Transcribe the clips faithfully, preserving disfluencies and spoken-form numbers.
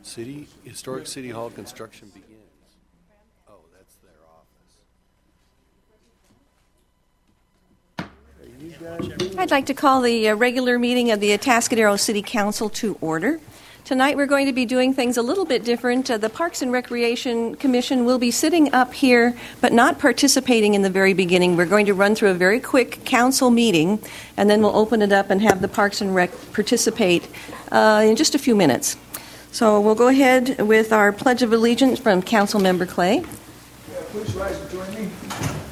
City, Historic City Hall construction begins. Oh, that's their office. I'd like to call the uh, regular meeting of the Atascadero City Council to order. Tonight we're going to be doing things a little bit different. Uh, the Parks and Recreation Commission will be sitting up here but not participating in the very beginning. We're going to run through a very quick council meeting and then we'll open it up and have the Parks and Rec participate uh, in just a few minutes. So we'll go ahead with our Pledge of Allegiance from Council Member Clay. Yeah, please rise and join me.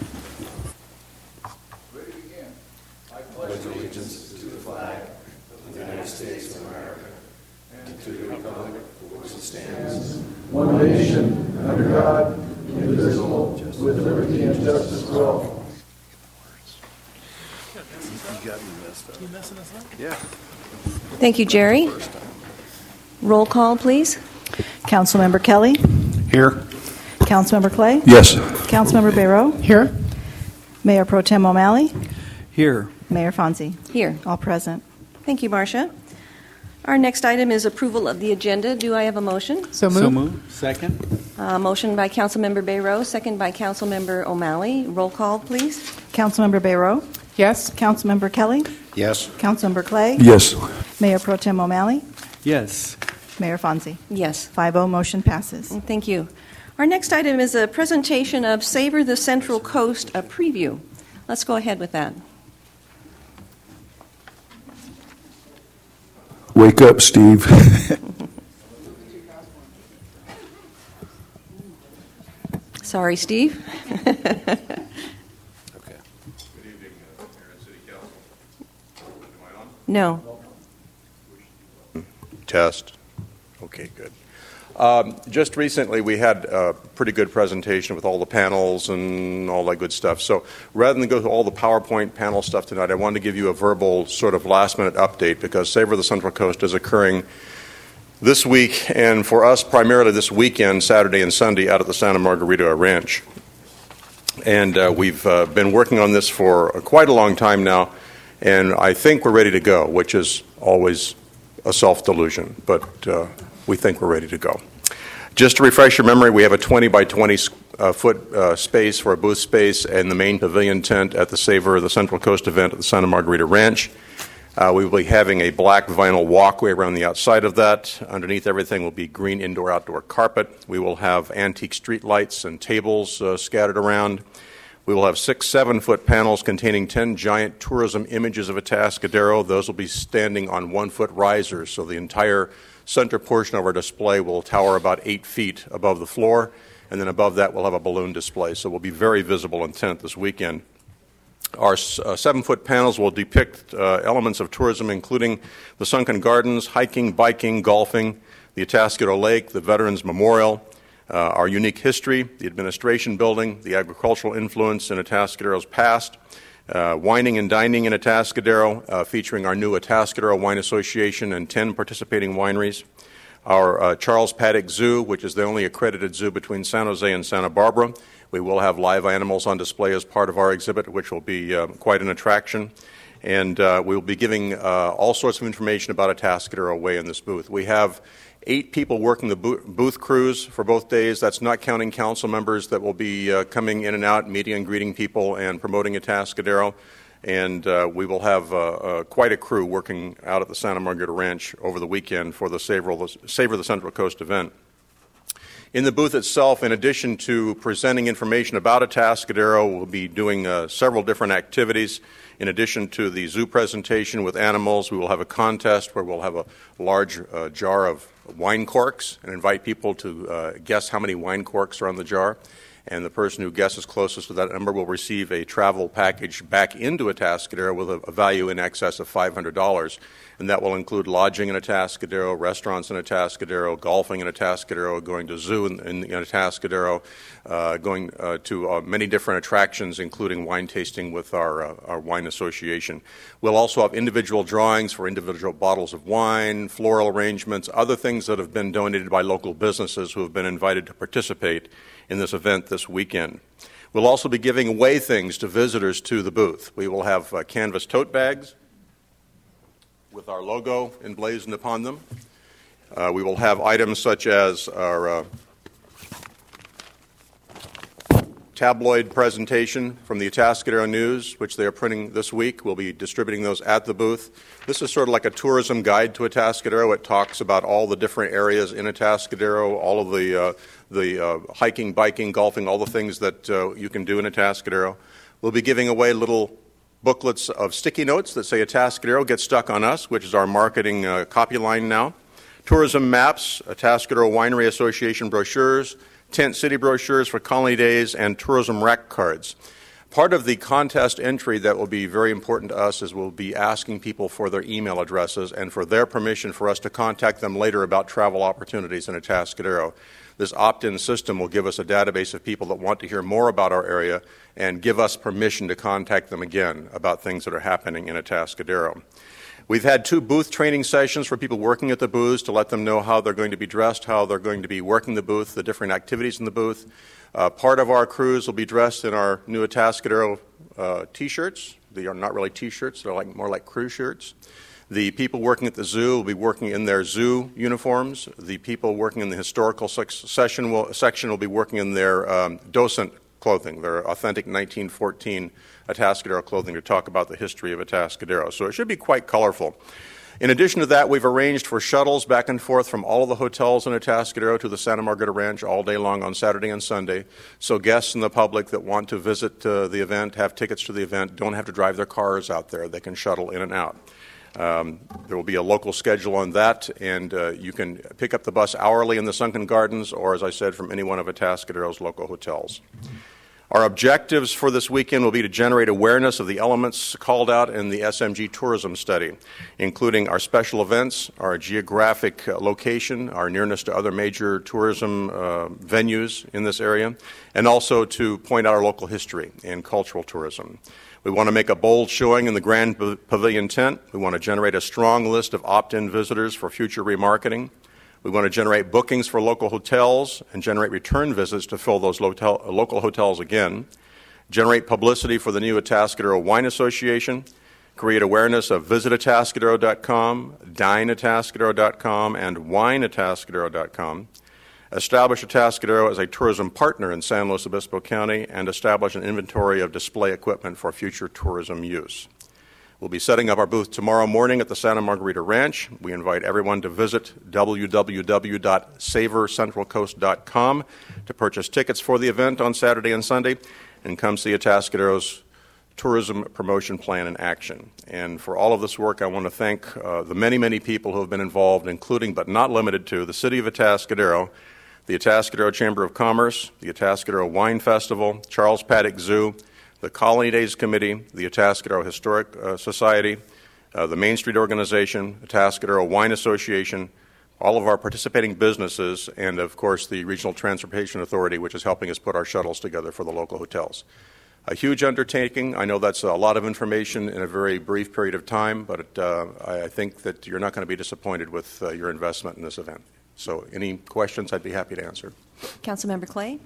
Ready to begin. I pledge allegiance to the flag of the United States of America and to the republic for which it stands, one nation, under God, indivisible, with liberty and justice for all. You got me messed up. You messing us up? Yeah. Thank you, Jerry. Roll call, please. Councilmember Kelly. Here. Councilmember Clay. Yes. Councilmember Bayroux. Here. Mayor Pro Tem O'Malley. Here. Mayor Fonzie. Here. All present. Thank you, Marcia. Our next item is approval of the agenda. Do I have a motion? So moved. So moved. Second. Uh, motion by Councilmember Bayroux, second by Councilmember O'Malley. Roll call, please. Councilmember Bayroux. Yes. Councilmember Kelly. Yes. Councilmember Clay. Yes. Mayor Pro Tem O'Malley. Yes. Mayor Fonzie. Yes. five oh, motion passes. Thank you. Our next item is a presentation of Savor the Central Coast, a preview. Let's go ahead with that. Wake up, Steve. Sorry, Steve. Okay. Good evening, uh, Mayor and City Council. Am I on? No. Test. Okay, good. Um, just recently, we had a pretty good presentation with all the panels and all that good stuff. So rather than go through all the PowerPoint panel stuff tonight, I wanted to give you a verbal sort of last-minute update because Savor the Central Coast is occurring this week, and for us, primarily this weekend, Saturday and Sunday, out at the Santa Margarita Ranch. And uh, we've uh, been working on this for quite a long time now, and I think we're ready to go, which is always a self-delusion, but uh, we think we're ready to go. Just to refresh your memory, we have a twenty by twenty uh, foot uh, space for a booth space and the main pavilion tent at the Savor the Central Coast event at the Santa Margarita Ranch. Uh, we will be having a black vinyl walkway around the outside of that. Underneath everything will be green indoor-outdoor carpet. We will have antique street lights and tables uh, scattered around. We will have six seven-foot panels containing ten giant tourism images of Atascadero. Those will be standing on one-foot risers, so the entire center portion of our display will tower about eight feet above the floor, and then above that we'll have a balloon display, so we'll be very visible in tent this weekend. Our uh, seven-foot panels will depict uh, elements of tourism, including the Sunken Gardens, hiking, biking, golfing, the Atascadero Lake, the Veterans Memorial, Uh, our unique history, the administration building, the agricultural influence in Atascadero's past, uh, wining and dining in Atascadero, uh, featuring our new Atascadero Wine Association and ten participating wineries, our uh, Charles Paddock Zoo, which is the only accredited zoo between San Jose and Santa Barbara. We will have live animals on display as part of our exhibit, which will be uh, quite an attraction. And uh, we will be giving uh, all sorts of information about Atascadero away in this booth. We have eight people working the booth crews for both days. That's not counting council members that will be uh, coming in and out, meeting and greeting people and promoting Atascadero. And uh, we will have uh, uh, quite a crew working out at the Santa Margarita Ranch over the weekend for the Savor the, Savor the Central Coast event. In the booth itself, in addition to presenting information about Atascadero, we'll be doing uh, several different activities. In addition to the zoo presentation with animals, we will have a contest where we'll have a large uh, jar of wine corks and invite people to uh, guess how many wine corks are on the jar. And the person who guesses closest to that number will receive a travel package back into Atascadero with a, a value in excess of five hundred dollars. And that will include lodging in Atascadero, restaurants in Atascadero, golfing in Atascadero, going to zoo in, in, in Atascadero, uh, going uh, to uh, many different attractions, including wine tasting with our, uh, our wine association. We'll also have individual drawings for individual bottles of wine, floral arrangements, other things that have been donated by local businesses who have been invited to participate in this event this weekend. We'll also be giving away things to visitors to the booth. We will have uh, canvas tote bags with our logo emblazoned upon them. Uh, we will have items such as our uh, tabloid presentation from the Atascadero News, which they are printing this week. We'll be distributing those at the booth. This is sort of like a tourism guide to Atascadero. It talks about all the different areas in Atascadero, all of the uh, the uh, hiking, biking, golfing, all the things that uh, you can do in Atascadero. We'll be giving away little booklets of sticky notes that say Atascadero, Get Stuck on Us, which is our marketing uh, copy line now. Tourism maps, Atascadero Winery Association brochures, tent city brochures for Colony Days, and tourism rack cards. Part of the contest entry that will be very important to us is we'll be asking people for their email addresses and for their permission for us to contact them later about travel opportunities in Atascadero. This opt-in system will give us a database of people that want to hear more about our area and give us permission to contact them again about things that are happening in Atascadero. We've had two booth training sessions for people working at the booths to let them know how they're going to be dressed, how they're going to be working the booth, the different activities in the booth. Uh, part of our crews will be dressed in our new Atascadero uh, T-shirts. They are not really T-shirts. They're like more like crew shirts. The people working at the zoo will be working in their zoo uniforms. The people working in the historical session will, section will be working in their um, docent clothing, their authentic nineteen fourteen Atascadero clothing to talk about the history of Atascadero. So it should be quite colorful. In addition to that, we've arranged for shuttles back and forth from all of the hotels in Atascadero to the Santa Margarita Ranch all day long on Saturday and Sunday. So guests and the public that want to visit uh, the event, have tickets to the event, don't have to drive their cars out there. They can shuttle in and out. Um, there will be a local schedule on that, and uh, you can pick up the bus hourly in the Sunken Gardens or, as I said, from any one of Atascadero's local hotels. Our objectives for this weekend will be to generate awareness of the elements called out in the S M G tourism study, including our special events, our geographic location, our nearness to other major tourism uh, venues in this area, and also to point out our local history and cultural tourism. We want to make a bold showing in the Grand Pavilion tent. We want to generate a strong list of opt-in visitors for future remarketing. We want to generate bookings for local hotels and generate return visits to fill those local, local hotels again. Generate publicity for the new Atascadero Wine Association. Create awareness of visit atascadero dot com, dine atascadero dot com, and wine atascadero dot com. Establish Atascadero as a tourism partner in San Luis Obispo County, and establish an inventory of display equipment for future tourism use. We'll be setting up our booth tomorrow morning at the Santa Margarita Ranch. We invite everyone to visit w w w dot savor central coast dot com to purchase tickets for the event on Saturday and Sunday and come see Atascadero's tourism promotion plan in action. And for all of this work, I want to thank uh, the many, many people who have been involved, including but not limited to the City of Atascadero, the Atascadero Chamber of Commerce, the Atascadero Wine Festival, Charles Paddock Zoo, the Colony Days Committee, the Atascadero Historic uh, Society, uh, the Main Street Organization, Atascadero Wine Association, all of our participating businesses, and of course the Regional Transportation Authority, which is helping us put our shuttles together for the local hotels. A huge undertaking. I know that's a lot of information in a very brief period of time, but uh, I think that you're not going to be disappointed with uh, your investment in this event. So any questions, I'd be happy to answer. Councilmember Clay?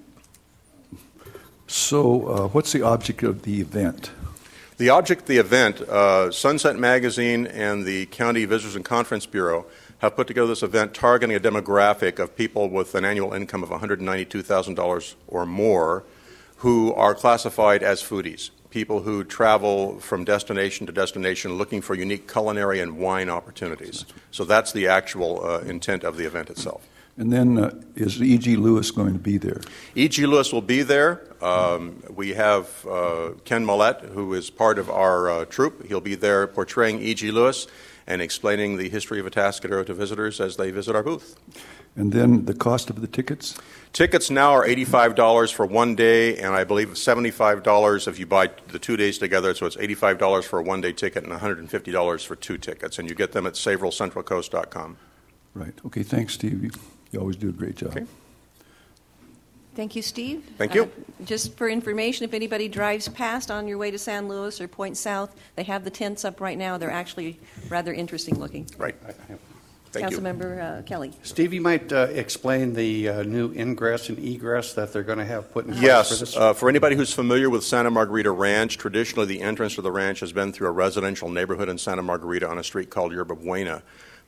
So uh, what's the object of the event? The object of the event, uh, Sunset Magazine and the County Visitors and Conference Bureau have put together this event targeting a demographic of people with an annual income of one hundred ninety-two thousand dollars or more who are classified as foodies, people who travel from destination to destination looking for unique culinary and wine opportunities. So that's the actual uh, intent of the event itself. And then uh, is E G. Lewis going to be there? E G. Lewis will be there. Um, we have uh, Ken Millett, who is part of our uh, troupe. He'll be there portraying E G. Lewis and explaining the history of Atascadero to visitors as they visit our booth. And then the cost of the tickets? Tickets now are eighty-five dollars for one day, and I believe seventy-five dollars if you buy the two days together. So it's eighty-five dollars for a one-day ticket and one hundred fifty dollars for two tickets. And you get them at savor central coast dot com. Right. Okay, thanks, Steve. You, you always do a great job. Okay. Thank you, Steve. Thank you. Uh, just for information, if anybody drives past on your way to San Luis or Point South, they have the tents up right now. They're actually rather interesting looking. Right. Thank you. Councilmember uh, Kelly. Steve, you might uh, explain the uh, new ingress and egress that they're going to have put in place Yes. for this? Uh, for anybody who's familiar with Santa Margarita Ranch, traditionally the entrance to the ranch has been through a residential neighborhood in Santa Margarita on a street called Yerba Buena.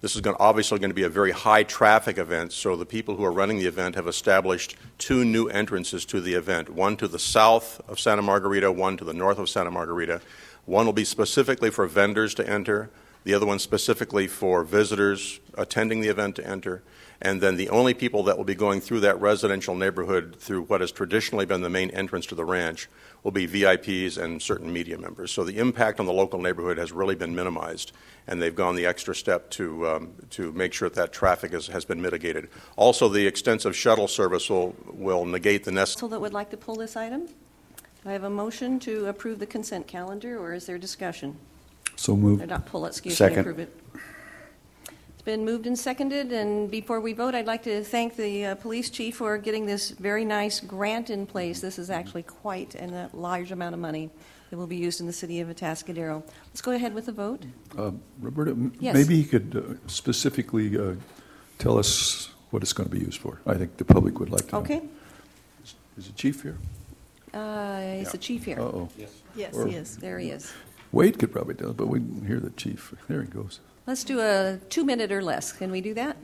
This is going, obviously going to be a very high-traffic event, so the people who are running the event have established two new entrances to the event, one to the south of Santa Margarita, one to the north of Santa Margarita. One will be specifically for vendors to enter, the other one specifically for visitors attending the event to enter, and then the only people that will be going through that residential neighborhood through what has traditionally been the main entrance to the ranch will be V I Ps and certain media members. So the impact on the local neighborhood has really been minimized, and they've gone the extra step to um, to make sure that that traffic is, has been mitigated. Also, the extensive shuttle service will, will negate the necessary... Council that would like to pull this item? Do I have a motion to approve the consent calendar, or is there discussion? So moved. Or not pull it, excuse me, Second. approve it. It's been moved and seconded, and before we vote, I'd like to thank the uh, police chief for getting this very nice grant in place. This is actually quite a large amount of money that will be used in the city of Atascadero. Let's go ahead with the vote. Uh, Roberta, m- Yes. maybe you could uh, specifically uh, tell us what it's going to be used for. I think the public would like to know. Okay. Is, is the chief here? Uh, is the chief here? Uh-oh. Yes, Or- he is. There he is. Wade could probably tell us, but we didn't hear the chief. There he goes. Let's do a two-minute or less. Can we do that?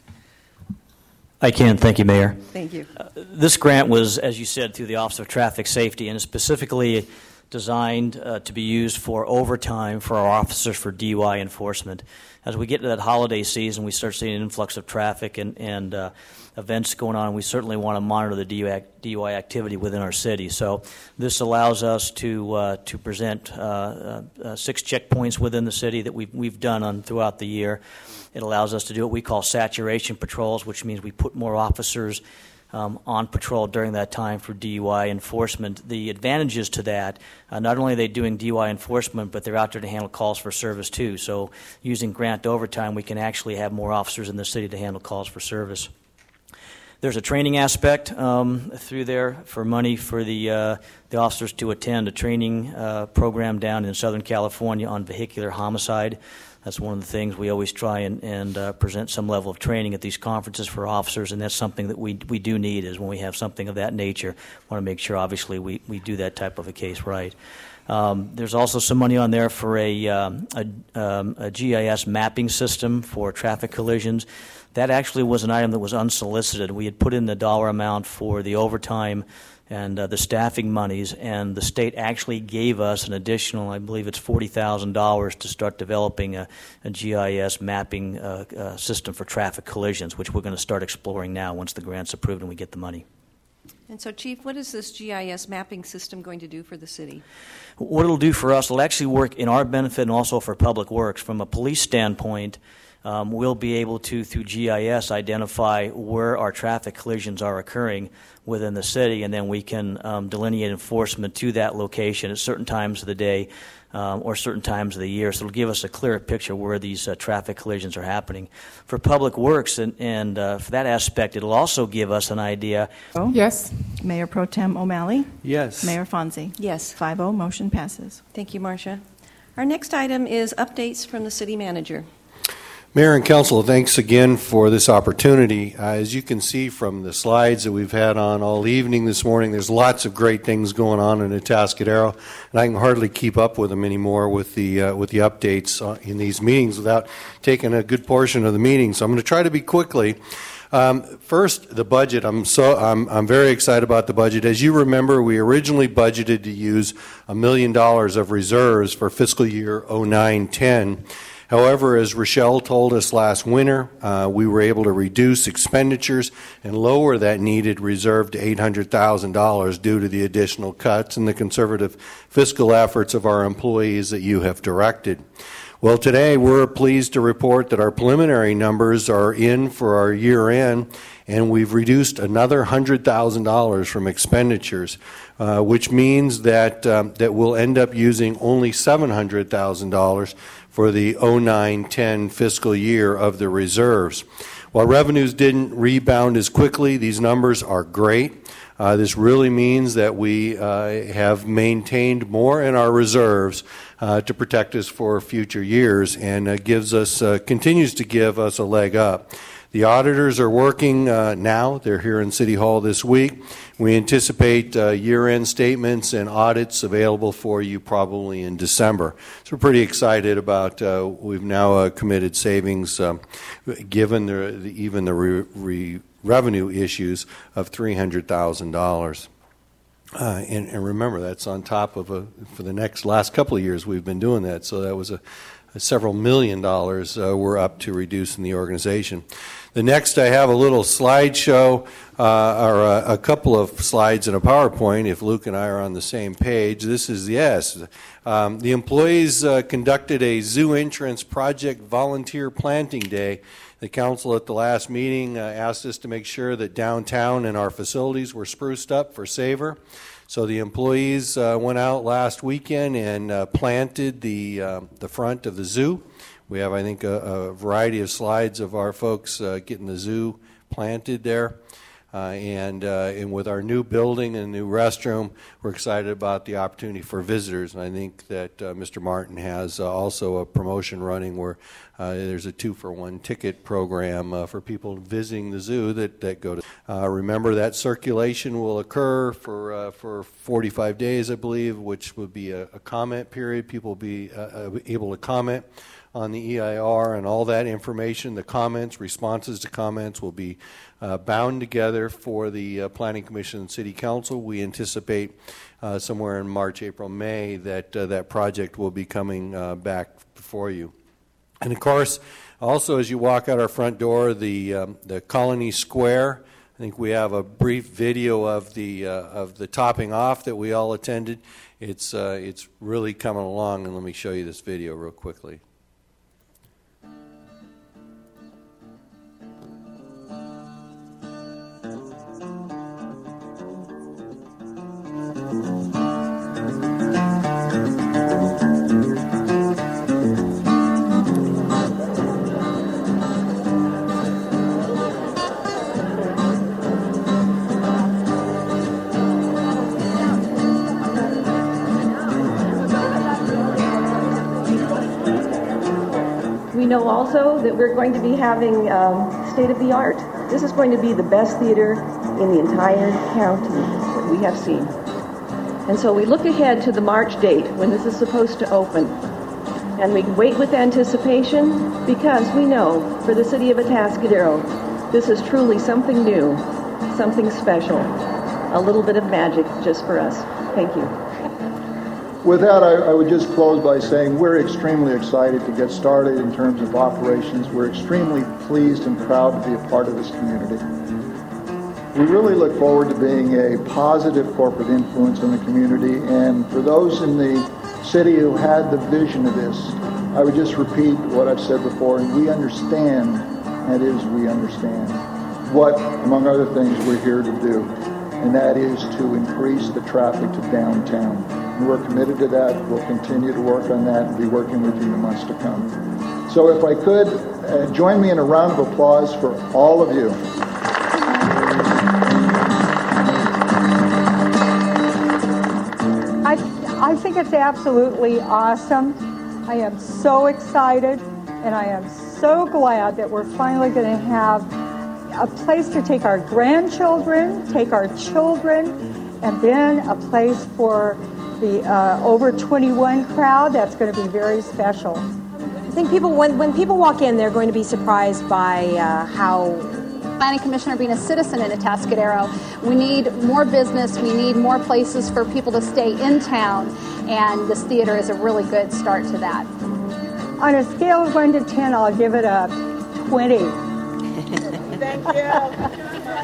I can. Thank you, Mayor. Thank you. Uh, this grant was, as you said, through the Office of Traffic Safety, and is specifically designed uh, to be used for overtime for our officers for D U I enforcement. As we get to that holiday season, we start seeing an influx of traffic and, and uh, events going on. We certainly want to monitor the D U I activity within our city. So this allows us to uh, to present uh, uh, uh, six checkpoints within the city that we've, we've done on throughout the year. It allows us to do what we call saturation patrols, which means we put more officers Um, on patrol during that time for D U I enforcement. The advantages to that, uh, not only are they doing D U I enforcement, but they're out there to handle calls for service too. So using grant overtime, we can actually have more officers in the city to handle calls for service. There's a training aspect um, through there for money for the uh, the officers to attend a training uh, program down in Southern California on vehicular homicide. That's one of the things we always try and, and uh, present some level of training at these conferences for officers, and that's something that we we do need is when we have something of that nature. Want to make sure, obviously, we, we do that type of a case right. Um, there's also some money on there for a, um, a, um, a G I S mapping system for traffic collisions. That actually was an item that was unsolicited. We had put in the dollar amount for the overtime and uh, the staffing monies, and the state actually gave us an additional, I believe it's forty thousand dollars to start developing a, a G I S mapping uh, uh, system for traffic collisions, which we're going to start exploring now once the grant's approved and we get the money. And so, Chief, what is this G I S mapping system going to do for the city? What it'll do for us, it'll actually work in our benefit and also for Public Works. From a police standpoint, Um, we'll be able to, through G I S, identify where our traffic collisions are occurring within the city, and then we can um, delineate enforcement to that location at certain times of the day um, or certain times of the year. So it'll give us a clearer picture where these uh, traffic collisions are happening. For Public Works and, and uh, for that aspect, it'll also give us an idea. Oh. Yes. Mayor Pro Tem O'Malley. Yes. Mayor Fonzie. Yes. five oh, motion passes. Thank you, Marcia. Our next item is updates from the city manager. Mayor and Council, thanks again for this opportunity. Uh, as you can see from the slides that we've had on all evening this morning, there's lots of great things going on in Atascadero, and I can hardly keep up with them anymore with the uh, with the updates uh, in these meetings without taking a good portion of the meeting. So I'm going to try to be quickly. Um, first, the budget. I'm so I'm I'm very excited about the budget. As you remember, we originally budgeted to use a million dollars of reserves for fiscal year oh nine ten. However, as Rochelle told us last winter, uh, we were able to reduce expenditures and lower that needed reserve to eight hundred thousand dollars due to the additional cuts and the conservative fiscal efforts of our employees that you have directed. Well, today we're pleased to report that our preliminary numbers are in for our year end, and we've reduced another one hundred thousand dollars from expenditures, uh, which means that um, that we'll end up using only seven hundred thousand dollars for the oh nine ten fiscal year of the reserves. While revenues didn't rebound as quickly, these numbers are great. Uh, this really means that we uh, have maintained more in our reserves uh, to protect us for future years, and uh, gives us uh, continues to give us a leg up. The auditors are working uh, now. They're here in City Hall this week. We anticipate uh, year-end statements and audits available for you probably in December. So we're pretty excited about, uh, we've now uh, committed savings um, given the, the, even the re, re, revenue issues of three hundred thousand dollars. Uh, and, and remember, that's on top of, a, for the next last couple of years we've been doing that. So that was a, a several million dollars uh, we're up to reduce in the organization. The next, I have a little slideshow, uh, or a, a couple of slides in a PowerPoint, if Luke and I are on the same page. This is, yes, um, the employees uh, conducted a zoo entrance project volunteer planting day. The council at the last meeting uh, asked us to make sure that downtown and our facilities were spruced up for SAVOR. So the employees uh, went out last weekend and uh, planted the, uh, the front of the zoo. We have, I think, a, a variety of slides of our folks uh, getting the zoo planted there. Uh, and, uh, and with our new building and new restroom, we're excited about the opportunity for visitors. And I think that uh, Mister Martin has uh, also a promotion running where uh, there's a two-for-one ticket program uh, for people visiting the zoo that, that go to. Uh, remember that circulation will occur for uh, for forty-five days, I believe, which would be a, a comment period. People will be uh, able to comment on the E I R, and all that information, the comments, responses to comments will be uh, bound together for the uh, Planning Commission and City Council. We anticipate uh, somewhere in March, April, May that uh, that project will be coming uh, back before you. And of course, also as you walk out our front door, the um, the Colony Square. I think we have a brief video of the uh, of the topping off that we all attended. It's uh, it's really coming along, and let me show you this video real quickly. We know also that we're going to be having um, state-of-the-art. This is going to be the best theater in the entire county that we have seen. And so we look ahead to the March date when this is supposed to open. And we wait with anticipation because we know for the city of Atascadero, this is truly something new, something special, a little bit of magic just for us. Thank you. With that, I, I would just close by saying we're extremely excited to get started in terms of operations. We're extremely pleased and proud to be a part of this community. We really look forward to being a positive corporate influence in the community, and for those in the city who had the vision of this, I would just repeat what I've said before, and we understand, that is, we understand what, among other things, we're here to do, and that is to increase the traffic to downtown. And we're committed to that. We'll continue to work on that and be working with you in the months to come. So if I could, uh, join me in a round of applause for all of you. I, I think it's absolutely awesome. I am so excited, and I am so glad that we're finally going to have a place to take our grandchildren, take our children, and then a place for the uh, over twenty-one crowd. That's going to be very special. I think people, when, when people walk in, they're going to be surprised by uh, how Planning Commissioner, being a citizen in Atascadero, we need more business, we need more places for people to stay in town, and this theater is a really good start to that. On a scale of one to ten, I'll give it a twenty. Thank you.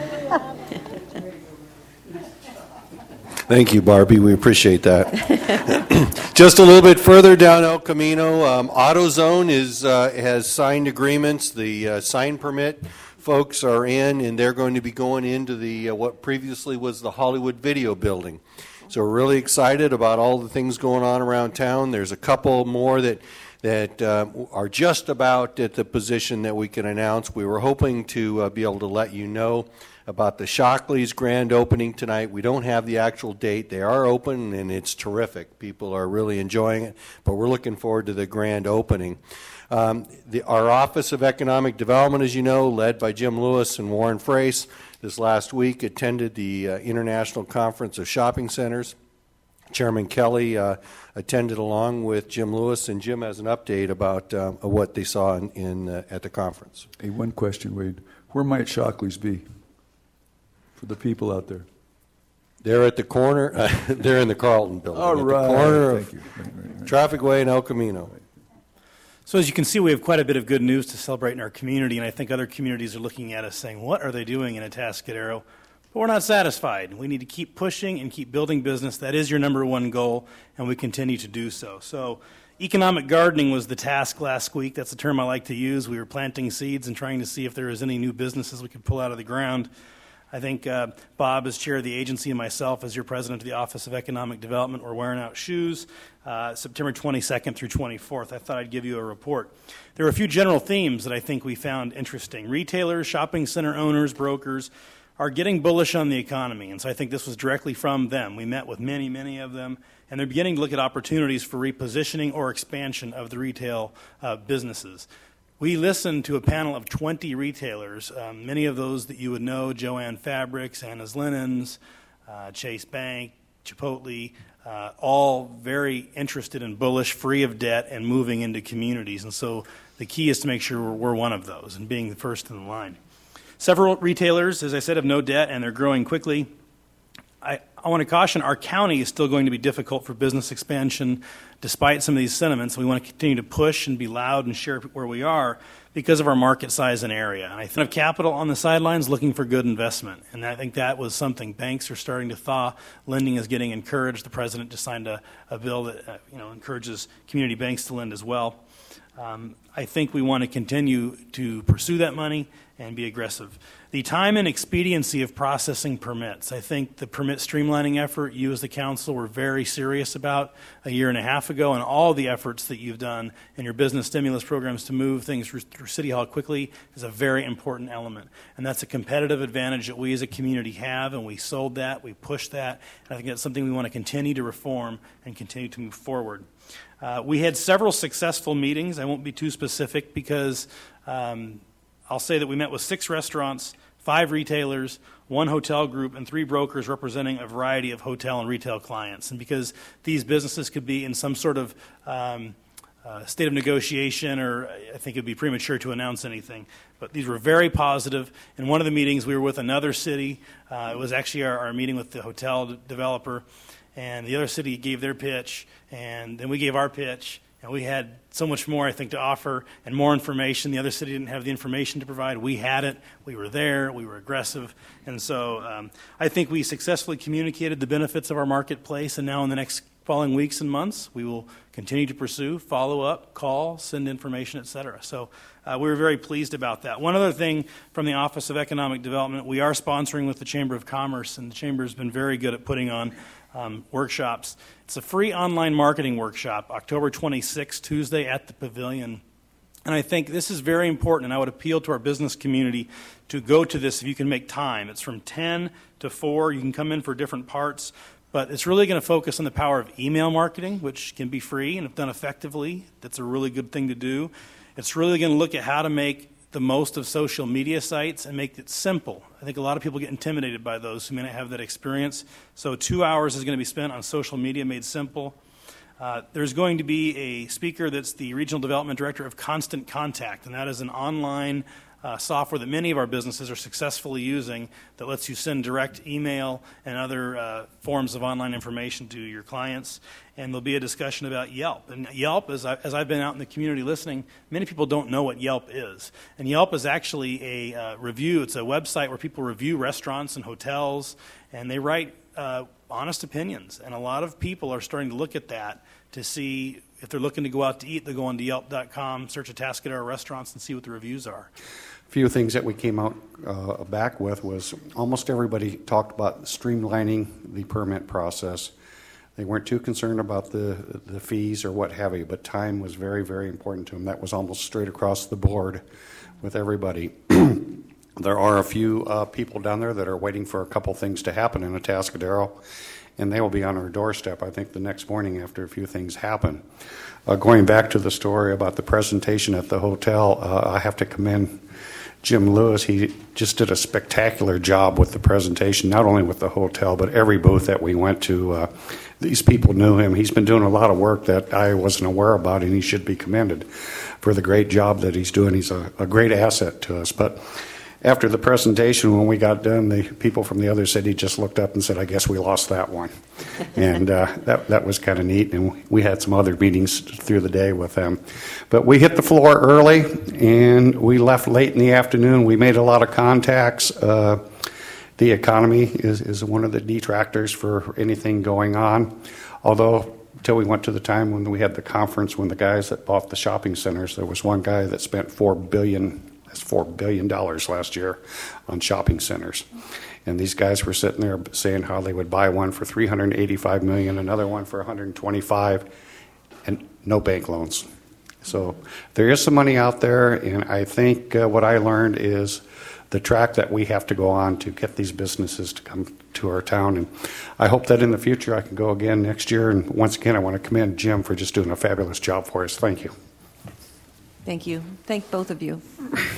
Thank you, Barbie. We appreciate that. Just a little bit further down El Camino, um, AutoZone is uh, has signed agreements. The uh, sign permit folks are in, and they're going to be going into the uh, what previously was the Hollywood Video Building. So we're really excited about all the things going on around town. There's a couple more that that uh, are just about at the position that we can announce. We were hoping to uh, be able to let you know about the Shockley's grand opening tonight. We don't have the actual date. They are open, and it's terrific. People are really enjoying it, but we're looking forward to the grand opening. Um, the, our Office of Economic Development, as you know, led by Jim Lewis and Warren Frace, this last week attended the uh, International Conference of Shopping Centers. Chairman Kelly uh, attended along with Jim Lewis, and Jim has an update about uh, what they saw in, in uh, at the conference. Hey, one question, Wade. Where might Shockley's be for the people out there? They're at the corner. Uh, they're in the Carlton building. All at right. the corner Thank of you. Right, right, right. Traffic Way and El Camino. So as you can see, we have quite a bit of good news to celebrate in our community, and I think other communities are looking at us saying, what are they doing in Atascadero? But we're not satisfied. We need to keep pushing and keep building business. That is your number one goal, and we continue to do so. So economic gardening was the task last week. That's a term I like to use. We were planting seeds and trying to see if there was any new businesses we could pull out of the ground. I think uh, Bob, as chair of the agency, and myself, as your president of the Office of Economic Development, were wearing out shoes uh, September twenty-second through twenty-fourth. I thought I'd give you a report. There were a few general themes that I think we found interesting. Retailers, shopping center owners, brokers are getting bullish on the economy, and so I think this was directly from them. We met with many, many of them, and they're beginning to look at opportunities for repositioning or expansion of the retail uh, businesses. We listened to a panel of twenty retailers, um, many of those that you would know, Joann Fabrics, Anna's Linens, uh, Chase Bank, Chipotle, uh, all very interested and bullish, free of debt, and moving into communities. And so the key is to make sure we're, we're one of those and being the first in the line. Several retailers, as I said, have no debt, and they're growing quickly. I, I want to caution our county is still going to be difficult for business expansion despite some of these sentiments. We want to continue to push and be loud and share where we are because of our market size and area. And I think of capital on the sidelines looking for good investment, and I think that was something. Banks are starting to thaw. Lending is getting encouraged. The president just signed a, a bill that uh, you know encourages community banks to lend as well. Um, I think we want to continue to pursue that money and be aggressive. The time and expediency of processing permits. I think the permit streamlining effort you as the council were very serious about a year and a half ago, and all the efforts that you've done in your business stimulus programs to move things through, through City Hall quickly is a very important element. And that's a competitive advantage that we as a community have, and we sold that, we pushed that, and I think that's something we want to continue to reform and continue to move forward. Uh, we had several successful meetings. I won't be too specific because um, I'll say that we met with six restaurants, five retailers, one hotel group, and three brokers representing a variety of hotel and retail clients. And because these businesses could be in some sort of um, uh, state of negotiation, or I think it would be premature to announce anything, but these were very positive. In one of the meetings, we were with another city. Uh, it was actually our, our meeting with the hotel d- developer. And the other city gave their pitch, and then we gave our pitch, and we had so much more, I think, to offer and more information. The other city didn't have the information to provide. We had it. We were there. We were aggressive. And so um, I think we successfully communicated the benefits of our marketplace, and now in the next following weeks and months, we will continue to pursue, follow up, call, send information, et cetera. So uh, we were very pleased about that. One other thing from the Office of Economic Development, we are sponsoring with the Chamber of Commerce, and the Chamber has been very good at putting on Um, workshops. It's a free online marketing workshop, October twenty-sixth, Tuesday at the Pavilion. And I think this is very important, and I would appeal to our business community to go to this if you can make time. It's from ten to four. You can come in for different parts, but it's really going to focus on the power of email marketing, which can be free, and if done effectively, that's a really good thing to do. It's really going to look at how to make the most of social media sites and make it simple. I think a lot of people get intimidated by those who may not have that experience. So two hours is going to be spent on social media made simple. Uh, there's going to be a speaker that's the Regional Development Director of Constant Contact, and that is an online uh, software that many of our businesses are successfully using that lets you send direct email and other uh, forms of online information to your clients. And there'll be a discussion about Yelp. And Yelp, as, I, as I've been out in the community listening, many people don't know what Yelp is. And Yelp is actually a uh, review. It's a website where people review restaurants and hotels, and they write uh, honest opinions. And a lot of people are starting to look at that to see if they're looking to go out to eat, they go on to Yelp dot com, search Atascadero restaurants, and see what the reviews are. A few things that we came out uh, back with was almost everybody talked about streamlining the permit process. They weren't too concerned about the the fees or what have you, but time was very, very important to them. That was almost straight across the board with everybody. There are a few uh, people down there that are waiting for a couple things to happen in Atascadero, and they will be on our doorstep, I think, the next morning after a few things happen. Uh, going back to the story about the presentation at the hotel, uh, I have to commend Jim Lewis. He just did a spectacular job with the presentation, not only with the hotel, but every booth that we went to. Uh, these people knew him. He's been doing a lot of work that I wasn't aware about, and he should be commended for the great job that he's doing. He's a, a great asset to us. But after the presentation, when we got done, the people from the other city just looked up and said, I guess we lost that one. and uh, that, that was kind of neat, and we had some other meetings through the day with them. But we hit the floor early, and we left late in the afternoon. We made a lot of contacts. Uh, the economy is, is one of the detractors for anything going on, although until we went to the time when we had the conference, when the guys that bought the shopping centers, there was one guy that spent four billion dollars That's four billion dollars last year on shopping centers. And these guys were sitting there saying how they would buy one for three hundred eighty-five million dollars, another one for one hundred twenty-five, and no bank loans. So there is some money out there, and I think uh, what I learned is the track that we have to go on to get these businesses to come to our town. And I hope that in the future I can go again next year. And once again, I want to commend Jim for just doing a fabulous job for us. Thank you. Thank you. Thank both of you.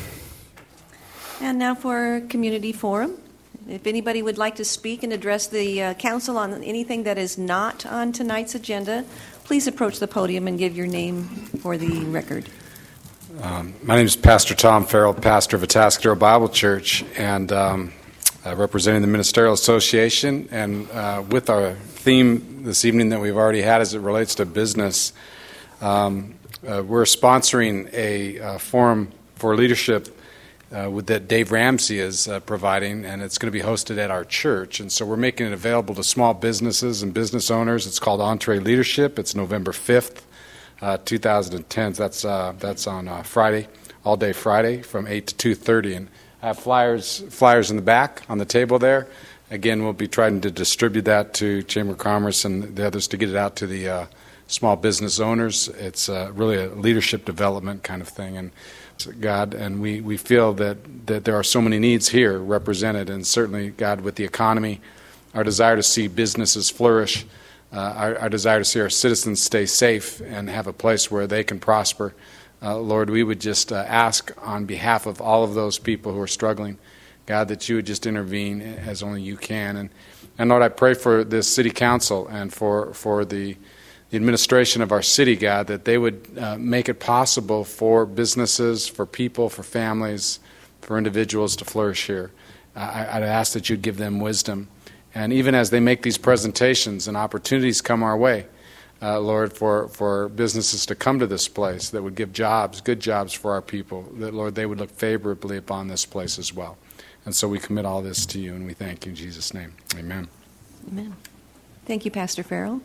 And now for community forum. If anybody would like to speak and address the uh, council on anything that is not on tonight's agenda, please approach the podium and give your name for the record. Um, my name is Pastor Tom Farrell, pastor of Atascadero Bible Church, and um, uh, representing the Ministerial Association. And uh, with our theme this evening that we've already had as it relates to business, um, Uh, we're sponsoring a uh, forum for leadership uh, with, that Dave Ramsey is uh, providing, and it's going to be hosted at our church. And so we're making it available to small businesses and business owners. It's called Entree Leadership. It's November fifth, uh, two thousand ten. That's uh, that's on uh, Friday, all day Friday from eight to two thirty. And I have flyers flyers in the back on the table there. Again, we'll be trying to distribute that to Chamber of Commerce and the others to get it out to the uh, small business owners. It's uh, really a leadership development kind of thing, and God, and we, we feel that, that there are so many needs here represented, and certainly, God, with the economy, our desire to see businesses flourish, uh, our, our desire to see our citizens stay safe and have a place where they can prosper. Uh, Lord, we would just uh, ask on behalf of all of those people who are struggling, God, that you would just intervene as only you can. And, and Lord, I pray for this city council and for, for the the administration of our city, God, that they would uh, make it possible for businesses, for people, for families, for individuals to flourish here. Uh, I, I'd ask that you'd give them wisdom. And even as they make these presentations and opportunities come our way, uh, Lord, for, for businesses to come to this place that would give jobs, good jobs for our people, that, Lord, they would look favorably upon this place as well. And so we commit all this to you, and we thank you in Jesus' name. Amen. Amen. Thank you, Pastor Farrell.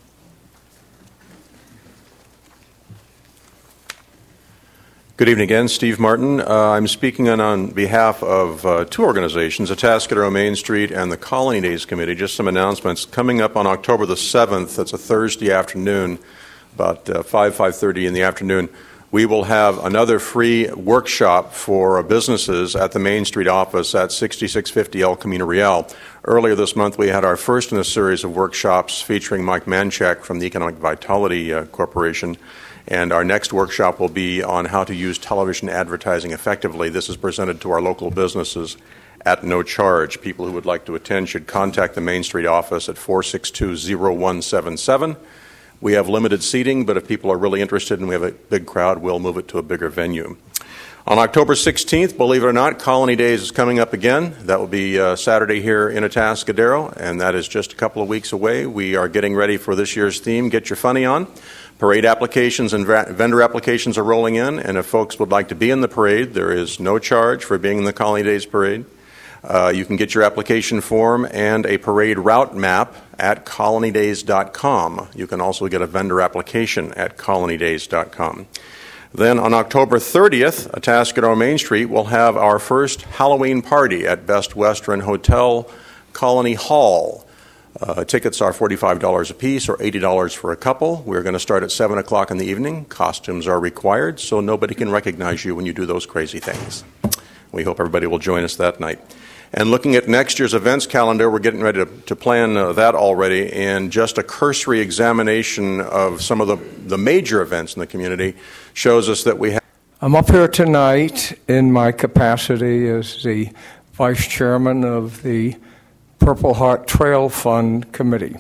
Good evening again, Steve Martin. Uh, I'm speaking on, on behalf of uh, two organizations, Atascadero Main Street and the Colony Days Committee. Just some announcements. Coming up on October the seventh, that's a Thursday afternoon, about uh, five, five thirty in the afternoon, we will have another free workshop for uh, businesses at the Main Street office at sixty-six fifty El Camino Real. Earlier this month, we had our first in a series of workshops featuring Mike Manchek from the Economic Vitality uh, Corporation. And our next workshop will be on how to use television advertising effectively. This is presented to our local businesses at no charge. People who would like to attend should contact the Main Street office at four six two, zero one seven seven. We have limited seating, but if people are really interested and we have a big crowd, we'll move it to a bigger venue. On October sixteenth, believe it or not, Colony Days is coming up again. That will be uh, Saturday here in Atascadero, and that is just a couple of weeks away. We are getting ready for this year's theme, Get Your Funny On. Parade applications and vendor applications are rolling in, and if folks would like to be in the parade, there is no charge for being in the Colony Days Parade. Uh, you can get your application form and a parade route map at colony days dot com. You can also get a vendor application at colony days dot com. Then on October thirtieth, Atascadero Main Street will have our first Halloween party at Best Western Hotel Colony Hall. Uh, tickets are forty-five dollars a piece or eighty dollars for a couple. We're going to start at seven o'clock in the evening. Costumes are required, so nobody can recognize you when you do those crazy things. We hope everybody will join us that night. And looking at next year's events calendar, we're getting ready to, to plan uh, that already, and just a cursory examination of some of the, the major events in the community shows us that we have. I'm up here tonight in my capacity as the Vice Chairman of the Purple Heart Trail Fund Committee.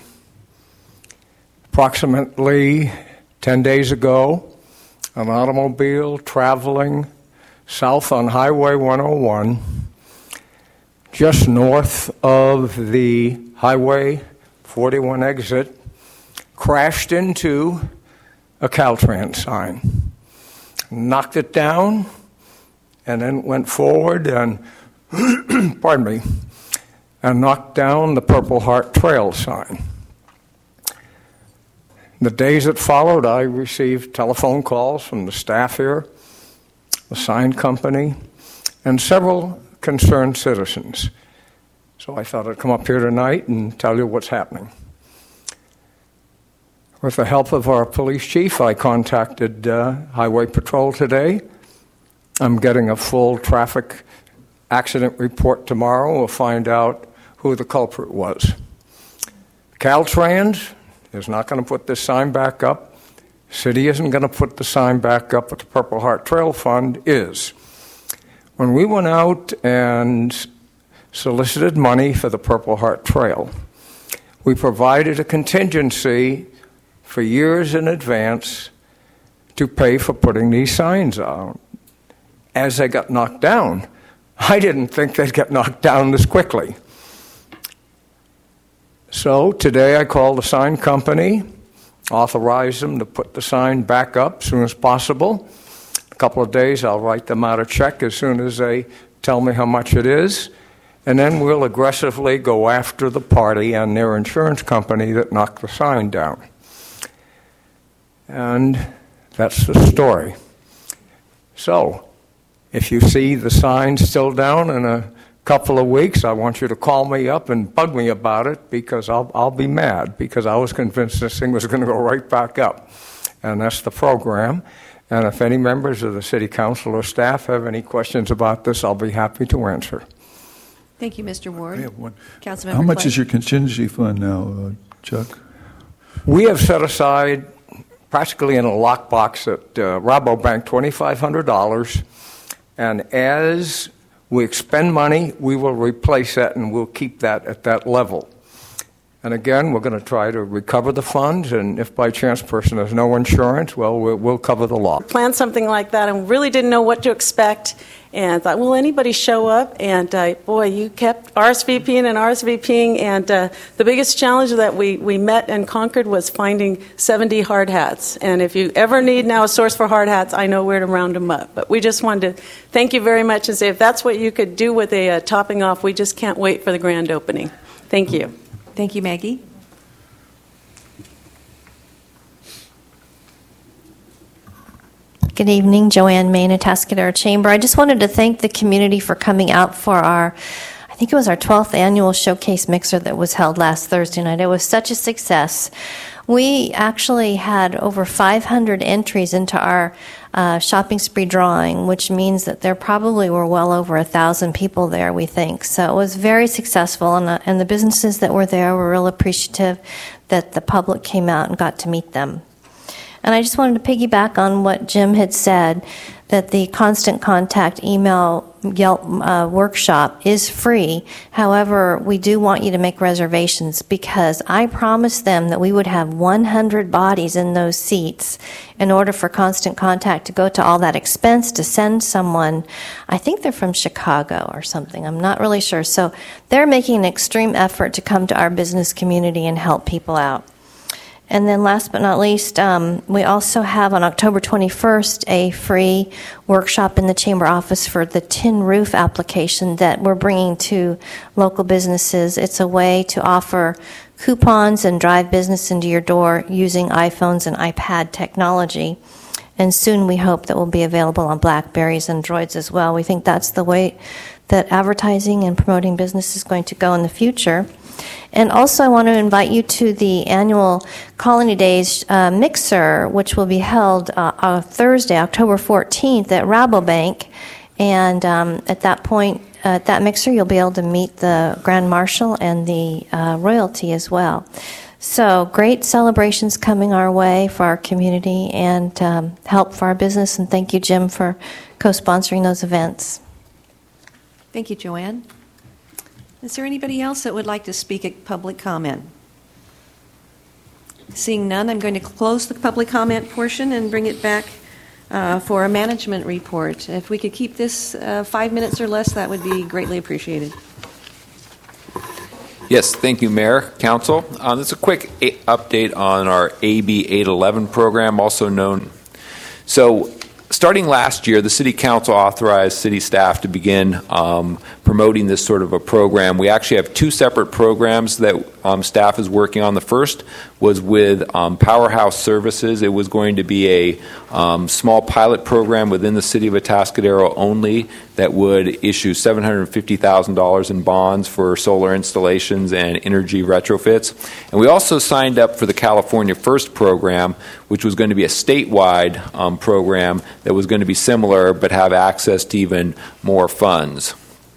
Approximately ten days ago, an automobile traveling south on Highway one oh one, just north of the Highway forty-one exit, crashed into a Caltrans sign, knocked it down, and then went forward and, pardon me, and knocked down the Purple Heart Trail sign. The days that followed, I received telephone calls from the staff here, the sign company, and several concerned citizens. So I thought I'd come up here tonight and tell you what's happening. With the help of our police chief, I contacted uh, Highway Patrol today. I'm getting a full traffic accident report tomorrow. We'll find out who the culprit was. Caltrans is not going to put this sign back up. City isn't going to put the sign back up, but the Purple Heart Trail Fund is. When we went out and solicited money for the Purple Heart Trail, we provided a contingency for years in advance to pay for putting these signs out. As they got knocked down, I didn't think they'd get knocked down this quickly. So today I called the sign company, authorized them to put the sign back up as soon as possible. A couple of days I'll write them out a check as soon as they tell me how much it is, and then we'll aggressively go after the party and their insurance company that knocked the sign down. And that's the story. So, if you see the sign still down in a couple of weeks, I want you to call me up and bug me about it, because I'll, I'll be mad, because I was convinced this thing was going to go right back up. And that's the program. And if any members of the City Council or staff have any questions about this, I'll be happy to answer. Thank you, Mister Ward. I have one. Councilmember How much Clay. is your contingency fund now, uh, Chuck? We have set aside, practically in a lockbox at uh, Rabobank, twenty-five hundred dollars. And as we expend money, we will replace that, and we'll keep that at that level. And again, we're going to try to recover the funds, and if by chance a person has no insurance, well, we'll, we'll cover the law. Planned something like that and really didn't know what to expect, and thought, will anybody show up? And uh, boy, you kept R S V P ing and R S V P ing, and uh, the biggest challenge that we, we met and conquered was finding seventy hard hats. And if you ever need now a source for hard hats, I know where to round them up. But we just wanted to thank you very much and say, if that's what you could do with a uh, topping off, we just can't wait for the grand opening. Thank you. Thank you, Maggie. Good evening, Joanne Main, Atascadero Chamber. I just wanted to thank the community for coming out for our, I think it was our twelfth annual showcase mixer that was held last Thursday night. It was such a success. We actually had over five hundred entries into our uh, shopping spree drawing, which means that there probably were well over a thousand people there, we think. So it was very successful, and, uh, and the businesses that were there were real appreciative that the public came out and got to meet them. And I just wanted to piggyback on what Jim had said, that the Constant Contact email Yelp uh, workshop is free. However, we do want you to make reservations, because I promised them that we would have one hundred bodies in those seats in order for Constant Contact to go to all that expense to send someone. I think they're from Chicago or something. I'm not really sure. So they're making an extreme effort to come to our business community and help people out. And then last but not least, um, we also have on October twenty-first a free workshop in the Chamber office for the tin roof application that we're bringing to local businesses. It's a way to offer coupons and drive business into your door using iPhones and iPad technology. And soon we hope that will be available on Blackberries and Droids as well. We think that's the way that advertising and promoting business is going to go in the future. And also I want to invite you to the annual Colony Days uh, mixer, which will be held uh, on Thursday, October fourteenth at Rabobank. And um, at that point, uh, at that mixer, you'll be able to meet the Grand Marshal and the uh, royalty as well. So great celebrations coming our way for our community and um, help for our business. And thank you, Jim, for co-sponsoring those events. Thank you, Joanne. Is there anybody else that would like to speak at public comment? Seeing none, I'm going to close the public comment portion and bring it back uh, for a management report. If we could keep this uh, five minutes or less, that would be greatly appreciated. Yes, thank you, Mayor, Council. Um, this is a quick a- update on our A B eight eleven program, also known. So, starting last year, the City Council authorized city staff to begin um, promoting this sort of a program. We actually have two separate programs that um, staff is working on. The first was with um, Powerhouse Services. It was going to be a um, small pilot program within the city of Atascadero only that would issue seven hundred fifty thousand dollars in bonds for solar installations and energy retrofits. And we also signed up for the California First program, which was going to be a statewide um, program that was going to be similar but have access to even more funds.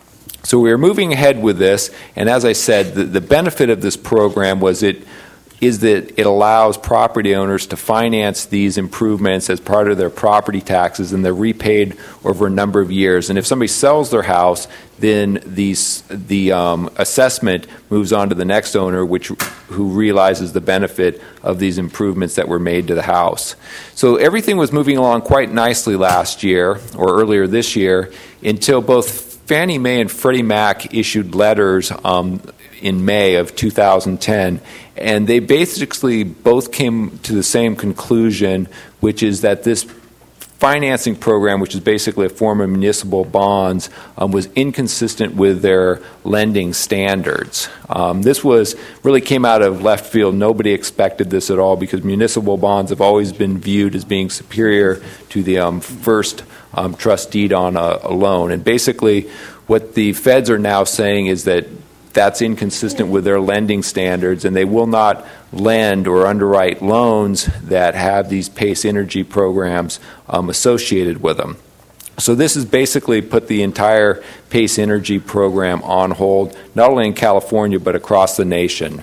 So we are moving ahead with this, and as I said, the, the benefit of this program was it is that it allows property owners to finance these improvements as part of their property taxes, and they're repaid over a number of years. And if somebody sells their house, then these, the um, assessment moves on to the next owner, which who realizes the benefit of these improvements that were made to the house. So everything was moving along quite nicely last year, or earlier this year, until both Fannie Mae and Freddie Mac issued letters um, in May of two thousand ten, and they basically both came to the same conclusion, which is that this financing program, which is basically a form of municipal bonds, um, was inconsistent with their lending standards. Um, this was really came out of left field. Nobody expected this at all because municipal bonds have always been viewed as being superior to the um, first um, trust deed on a, a loan. And basically what the feds are now saying is that that's inconsistent with their lending standards, and they will not lend or underwrite loans that have these PACE energy programs um, associated with them. So this has basically put the entire PACE energy program on hold, not only in California but across the nation.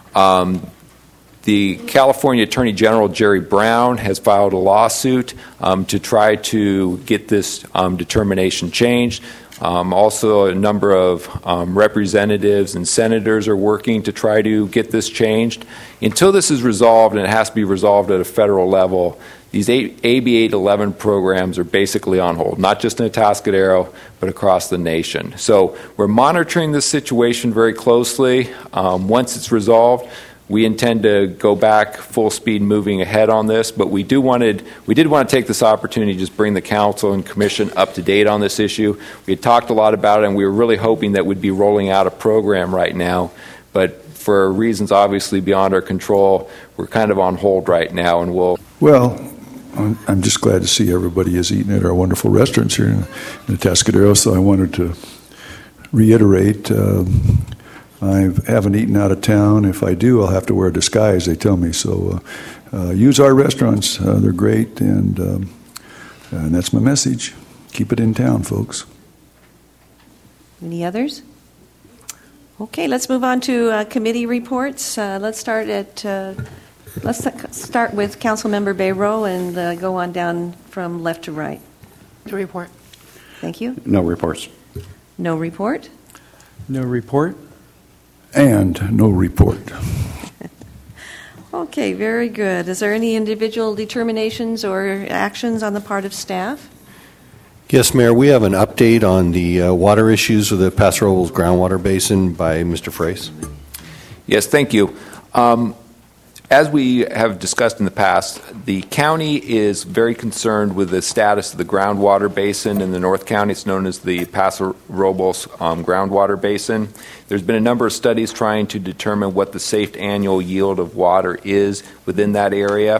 Um, the California Attorney General, Jerry Brown, has filed a lawsuit um, to try to get this um, determination changed. Um, also, a number of um, representatives and senators are working to try to get this changed. Until this is resolved, and it has to be resolved at a federal level, these A B eight eleven programs are basically on hold, not just in Atascadero, but across the nation. So we're monitoring this situation very closely. Um, once it's resolved, we intend to go back full speed moving ahead on this, but we do wanted we did want to take this opportunity to just bring the council and commission up to date on this issue. We had talked a lot about it, and we were really hoping that we'd be rolling out a program right now, but for reasons obviously beyond our control, we're kind of on hold right now, and we'll... Well, I'm just glad to see everybody is eating at our wonderful restaurants here in, in Atascadero, so I wanted to reiterate... Uh, I haven't eaten out of town. If I do, I'll have to wear a disguise, they tell me. So uh, uh, use our restaurants. Uh, they're great, and, um, and that's my message. Keep it in town, folks. Any others? Okay, let's move on to uh, committee reports. Uh, let's start at uh, let's start with Councilmember Bayroe and uh, go on down from left to right. No report. Thank you. No reports. No report. No report. And no report. Okay, very good. Is there any individual determinations or actions on the part of staff? Yes, Mayor, we have an update on the uh, water issues with the Paso Robles groundwater basin by Mister Frace. Yes, thank you. Um, As we have discussed in the past, the county is very concerned with the status of the groundwater basin in the North County. It's known as the Paso Robles um, groundwater basin. There's been a number of studies trying to determine what the safe annual yield of water is within that area.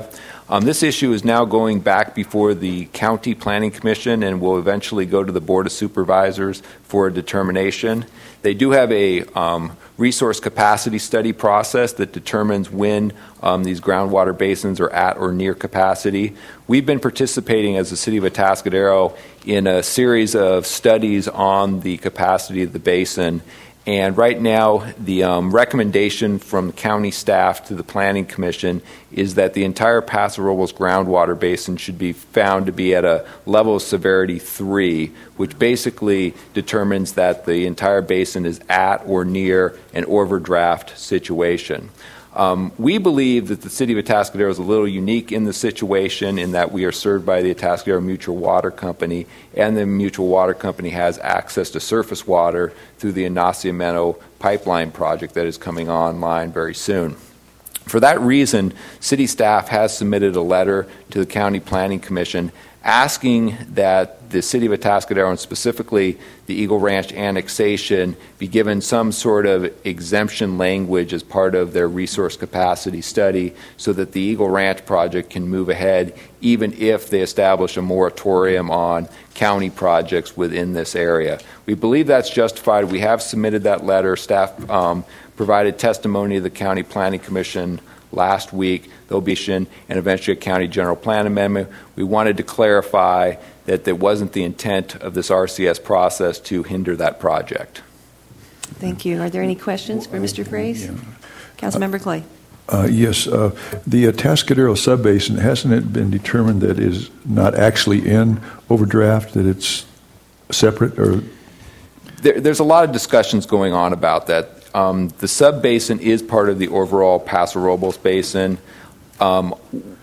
Um, this issue is now going back before the County Planning Commission and will eventually go to the Board of Supervisors for a determination. They do have a um, resource capacity study process that determines when um, these groundwater basins are at or near capacity. We've been participating as the City of Atascadero in a series of studies on the capacity of the basin. And right now, the um, recommendation from the county staff to the Planning Commission is that the entire Paso Robles groundwater basin should be found to be at a level of severity three, which basically determines that the entire basin is at or near an overdraft situation. Um, we believe that the City of Atascadero is a little unique in the situation in that we are served by the Atascadero Mutual Water Company, and the Mutual Water Company has access to surface water through the Inaciamento pipeline project that is coming online very soon. For that reason, City staff has submitted a letter to the County Planning Commission asking that the City of Atascadero, and specifically the Eagle Ranch annexation, be given some sort of exemption language as part of their resource capacity study so that the Eagle Ranch project can move ahead even if they establish a moratorium on county projects within this area. We believe that's justified. We have submitted that letter. Staff um, provided testimony to the County Planning Commission last week. There'll be and eventually a county general plan amendment. We wanted to clarify that there wasn't the intent of this R C S process to hinder that project. Thank you. Are there any questions for Mister Fraze? Yeah. Councilmember Clay. Uh, yes, uh, the Atascadero subbasin, hasn't it been determined that it is not actually in overdraft, that it's separate? Or there, there's a lot of discussions going on about that. Um, the sub-basin is part of the overall Paso Robles Basin. Um,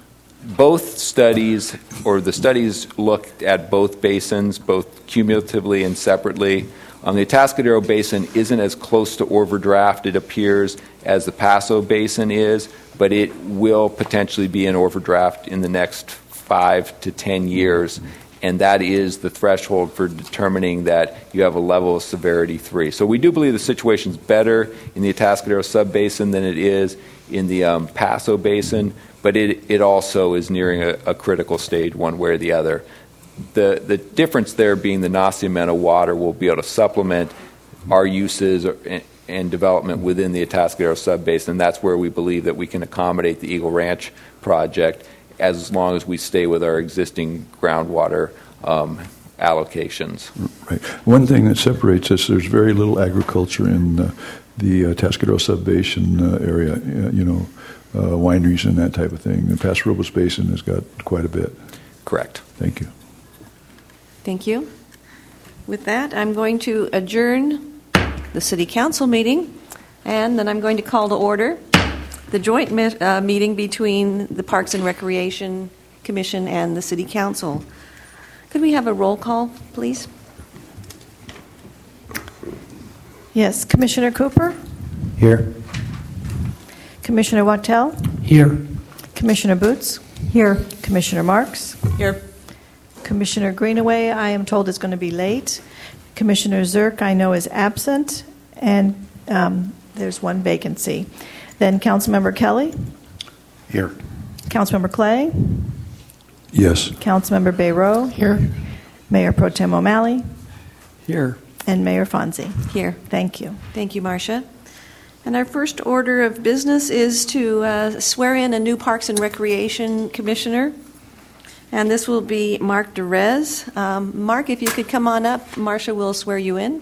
both studies, or the studies looked at both basins, both cumulatively and separately. Um, the Atascadero Basin isn't as close to overdraft, it appears, as the Paso Basin is, but it will potentially be in overdraft in the next five to ten years. And that is the threshold for determining that you have a level of severity three. So we do believe the situation's better in the Atascadero sub-basin than it is in the um, Paso Basin, but it, it also is nearing a, a critical stage one way or the other. The, the difference there being the Inaciamento water will be able to supplement our uses or, and, and development within the Atascadero sub-basin. That's where we believe that we can accommodate the Eagle Ranch project, as long as we stay with our existing groundwater um, allocations. Right. One thing that separates us, there's very little agriculture in uh, the uh, Atascadero sub-basin uh, area, uh, you know, uh, wineries and that type of thing. The Paso Robles Basin has got quite a bit. Correct. Thank you. Thank you. With that, I'm going to adjourn the City Council meeting, and then I'm going to call to order the joint me- uh, meeting between the Parks and Recreation Commission and the City Council. Could we have a roll call, please? Yes, Commissioner Cooper? Here. Commissioner Wachtell? Here. Commissioner Boots? Here. Commissioner Marks? Here. Commissioner Greenaway, I am told is going to be late. Commissioner Zirk, I know, is absent, and um, there's one vacancy. Then Councilmember Kelly? Here. Councilmember Clay? Yes. Councilmember Bayroux? Here. Mayor Pro Tem O'Malley? Here. And Mayor Fonzie? Here. Thank you. Thank you, Marcia. And our first order of business is to uh, swear in a new Parks and Recreation Commissioner. And this will be Mark Derez. Um, Mark, if you could come on up, Marcia will swear you in.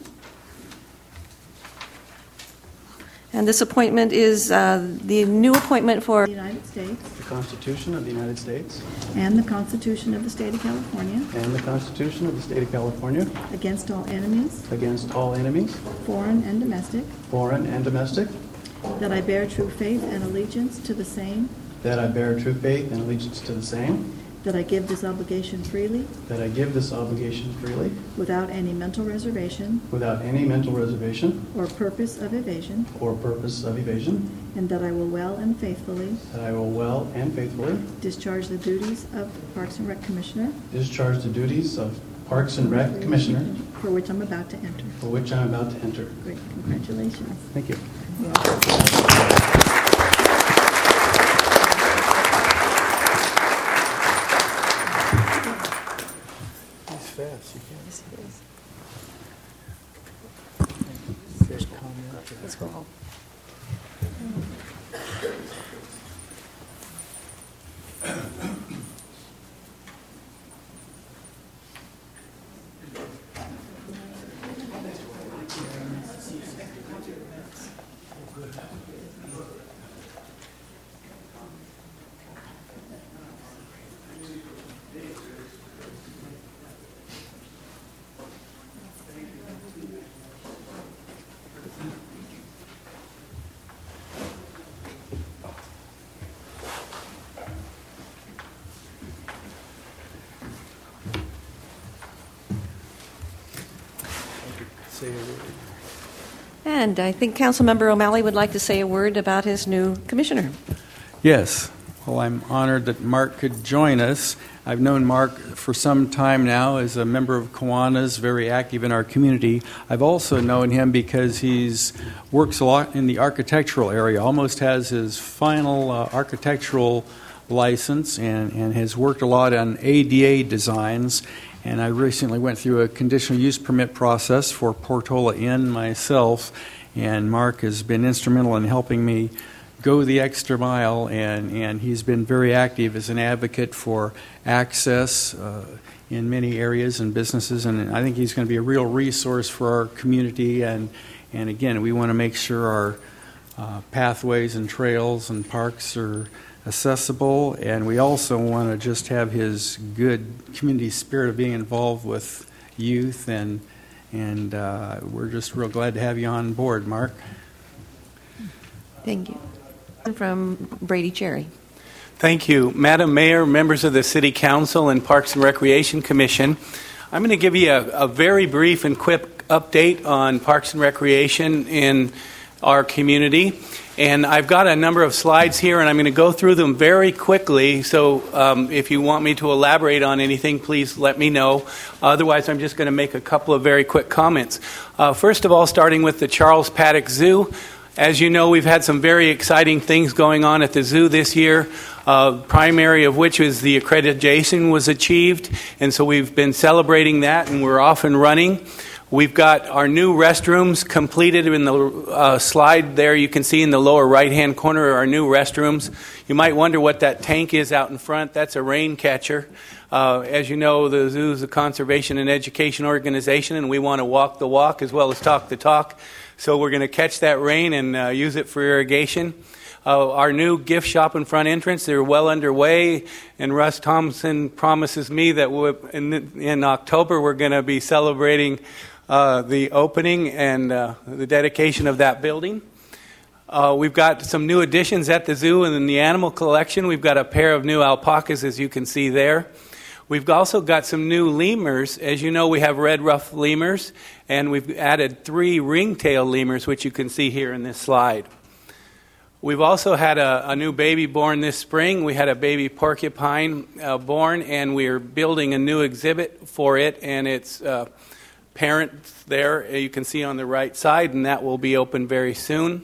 And this appointment is uh, the new appointment for the United States The Constitution of the United States and the Constitution of the State of California and the Constitution of the State of California against all enemies, against all enemies, foreign and domestic, foreign and domestic, that I bear true faith and allegiance to the same, that I bear true faith and allegiance to the same, that I give this obligation freely that I give this obligation freely without any mental reservation without any mental reservation or purpose of evasion, or purpose of evasion, and that I will well and faithfully that I will well and faithfully discharge the duties of Parks and Rec Commissioner discharge the duties of Parks and Rec Commissioner, for which I'm about to enter. for which I am about to enter. Great. Congratulations. Thank you. Let's go home. And I think Councilmember O'Malley would like to say a word about his new commissioner. Yes. Well, I'm honored that Mark could join us. I've known Mark for some time now as a member of Kiwanis, very active in our community. I've also known him because he's works a lot in the architectural area, almost has his final uh, architectural license, and, and has worked a lot on A D A designs. And I recently went through a conditional use permit process for Portola Inn myself, and Mark has been instrumental in helping me go the extra mile, and, and he's been very active as an advocate for access uh, in many areas and businesses, and I think he's going to be a real resource for our community. And, and again, we want to make sure our uh, pathways and trails and parks are accessible, and we also want to just have his good community spirit of being involved with youth, and and uh, we're just real glad to have you on board, Mark. Thank you. From Brady Cherry. Thank you. Madam Mayor, members of the City Council and Parks and Recreation Commission, I'm going to give you a, a very brief and quick update on Parks and Recreation in our community. And I've got a number of slides here, and I'm going to go through them very quickly. So um, if you want me to elaborate on anything, please let me know. Otherwise, I'm just going to make a couple of very quick comments. Uh, first of all, starting with the Charles Paddock Zoo. As you know, we've had some very exciting things going on at the zoo this year, uh, primary of which is the accreditation was achieved. And so we've been celebrating that, and we're off and running. We've got our new restrooms completed. In the uh, slide there, you can see in the lower right-hand corner our new restrooms. You might wonder what that tank is out in front. That's a rain catcher. Uh, as you know, the zoo is a conservation and education organization, and we want to walk the walk as well as talk the talk. So we're going to catch that rain and uh, use it for irrigation. Uh, our new gift shop and front entrance, they're well underway, and Russ Thompson promises me that we'll, in, in October we're going to be celebrating Uh, the opening and uh, the dedication of that building. Uh, we've got some new additions at the zoo, and in the animal collection, we've got a pair of new alpacas, as you can see there. We've also got some new lemurs. As you know, we have red ruff lemurs, and we've added three ringtail lemurs, which you can see here in this slide. We've also had a, a new baby born this spring. We had a baby porcupine uh, born, and we're building a new exhibit for it, and it's uh, parents there, you can see on the right side, and that will be open very soon.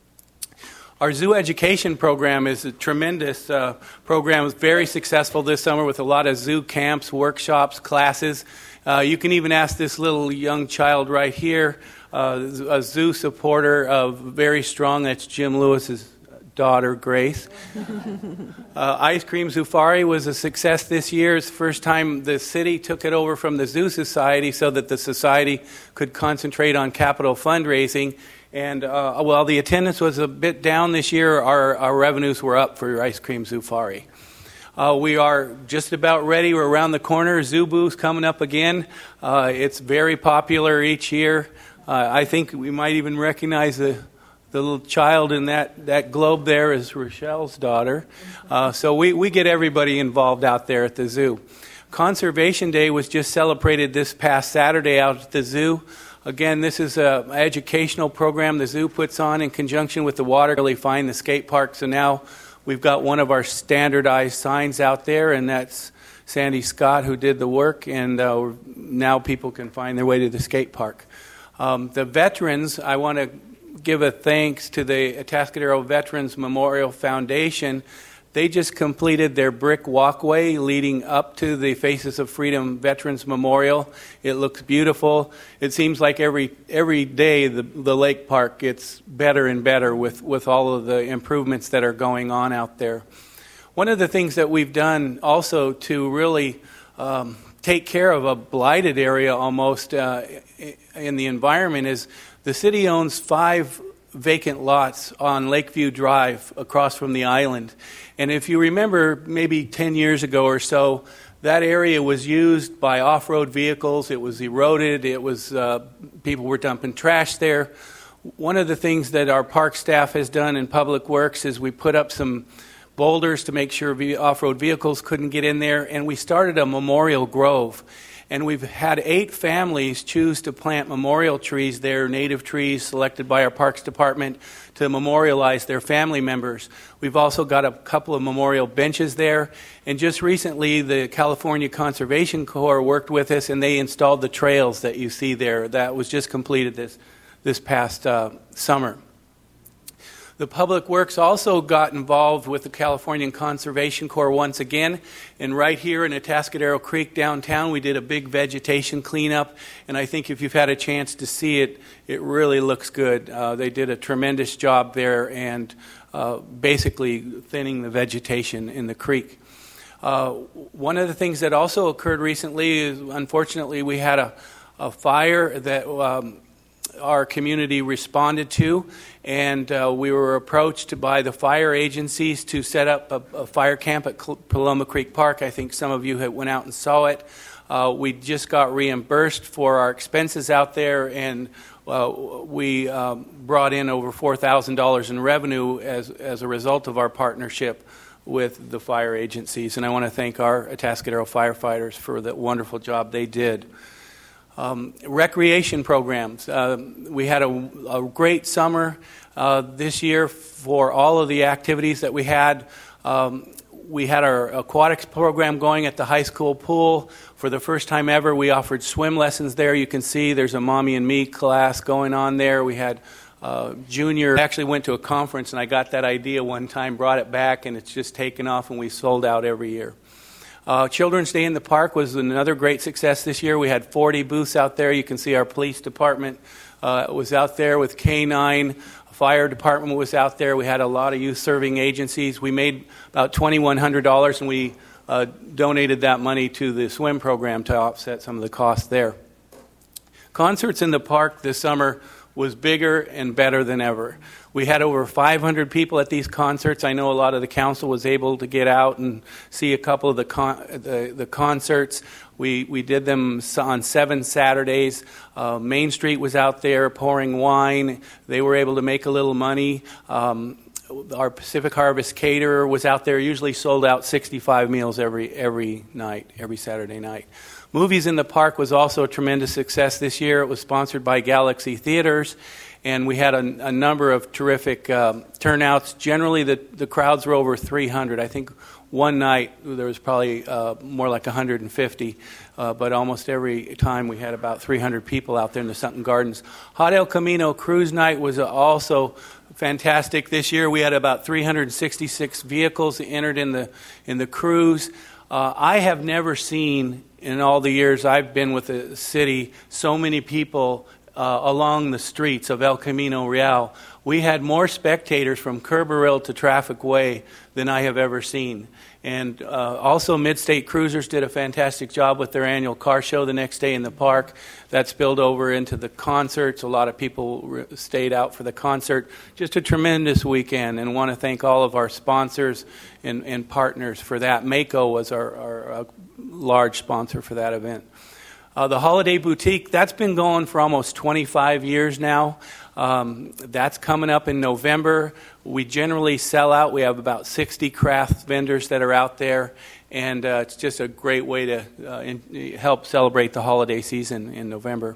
Our zoo education program is a tremendous uh, program. It's very successful this summer with a lot of zoo camps, workshops, classes. Uh, you can even ask this little young child right here, uh, a zoo supporter of very strong, that's Jim Lewis's daughter, Grace. uh, Ice Cream Zufari was a success this year. It's the first time the city took it over from the Zoo Society so that the society could concentrate on capital fundraising. And uh, while the attendance was a bit down this year, our, our revenues were up for Ice Cream Zufari. Uh, we are just about ready. We're around the corner. Zoo Boo's coming up again. Uh, it's very popular each year. Uh, I think we might even recognize the The little child in that, that globe there is Rochelle's daughter. Uh, so we, we get everybody involved out there at the zoo. Conservation Day was just celebrated this past Saturday out at the zoo. Again, this is an educational program the zoo puts on in conjunction with the water. Really find the skate park. So now we've got one of our standardized signs out there, and that's Sandy Scott who did the work. And uh, now people can find their way to the skate park. Um, the veterans, I want to give a thanks to the Atascadero Veterans Memorial Foundation. They just completed their brick walkway leading up to the Faces of Freedom Veterans Memorial. It looks beautiful. It seems like every every day the, the lake park gets better and better with, with all of the improvements that are going on out there. One of the things that we've done also to really um, take care of a blighted area almost uh, in the environment is the city owns five vacant lots on Lakeview Drive across from the island. And if you remember, maybe ten years ago or so, that area was used by off-road vehicles. It was eroded. It was uh, people were dumping trash there. One of the things that our park staff has done in Public Works is we put up some boulders to make sure off-road vehicles couldn't get in there, and we started a memorial grove. And we've had eight families choose to plant memorial trees there, native trees selected by our Parks Department to memorialize their family members. We've also got a couple of memorial benches there. And just recently, the California Conservation Corps worked with us, and they installed the trails that you see there. That was just completed this, this past uh, summer. The Public Works also got involved with the California Conservation Corps once again. And right here in Atascadero Creek downtown, we did a big vegetation cleanup. And I think if you've had a chance to see it, it really looks good. Uh, they did a tremendous job there and uh, basically thinning the vegetation in the creek. Uh, one of the things that also occurred recently is, unfortunately, we had a, a fire that um, our community responded to, and uh, we were approached by the fire agencies to set up a, a fire camp at Paloma Creek Park. I think some of you had went out and saw it. Uh, we just got reimbursed for our expenses out there, and uh, we um, brought in over four thousand dollars in revenue as, as a result of our partnership with the fire agencies. And I want to thank our Atascadero firefighters for the wonderful job they did. Um, recreation programs. Uh, we had a, a great summer uh, this year for all of the activities that we had. Um, we had our aquatics program going at the high school pool. For the first time ever, we offered swim lessons there. You can see there's a Mommy and Me class going on there. We had uh, junior. I actually went to a conference and I got that idea one time, brought it back, and it's just taken off, and we sold out every year. Uh, Children's Day in the Park was another great success this year. We had forty booths out there. You can see our police department uh, was out there with K nine. Fire department was out there. We had a lot of youth-serving agencies. We made about twenty-one hundred dollars, and we uh, donated that money to the swim program to offset some of the costs there. Concerts in the park this summer was bigger and better than ever. We had over five hundred people at these concerts. I know a lot of the council was able to get out and see a couple of the con- the, the concerts. We we did them on seven Saturdays. Uh, Main Street was out there pouring wine. They were able to make a little money. Um, our Pacific Harvest caterer was out there. Usually sold out sixty-five meals every every night, every Saturday night. Movies in the Park was also a tremendous success this year. It was sponsored by Galaxy Theaters, and we had a, a number of terrific um, turnouts. Generally, the, the crowds were over three hundred. I think one night there was probably uh, more like one hundred fifty, uh, but almost every time we had about three hundred people out there in the Sunken Gardens. Hot El Camino Cruise Night was also fantastic this year. We had about three hundred sixty-six vehicles entered in the in the cruise. Uh, I have never seen, in all the years I've been with the city, so many people uh, along the streets of El Camino Real. We had more spectators from Kerberville to Traffic Way than I have ever seen. And uh, also Midstate Cruisers did a fantastic job with their annual car show the next day in the park. That spilled over into the concerts. A lot of people re- stayed out for the concert. Just a tremendous weekend, and want to thank all of our sponsors and, and partners for that. Mako was our, our, our large sponsor for that event. Uh, the Holiday Boutique, that's been going for almost twenty-five years now. Um, that's coming up in November. We generally sell out. We have about sixty craft vendors that are out there, and uh, it's just a great way to uh, in, help celebrate the holiday season in November.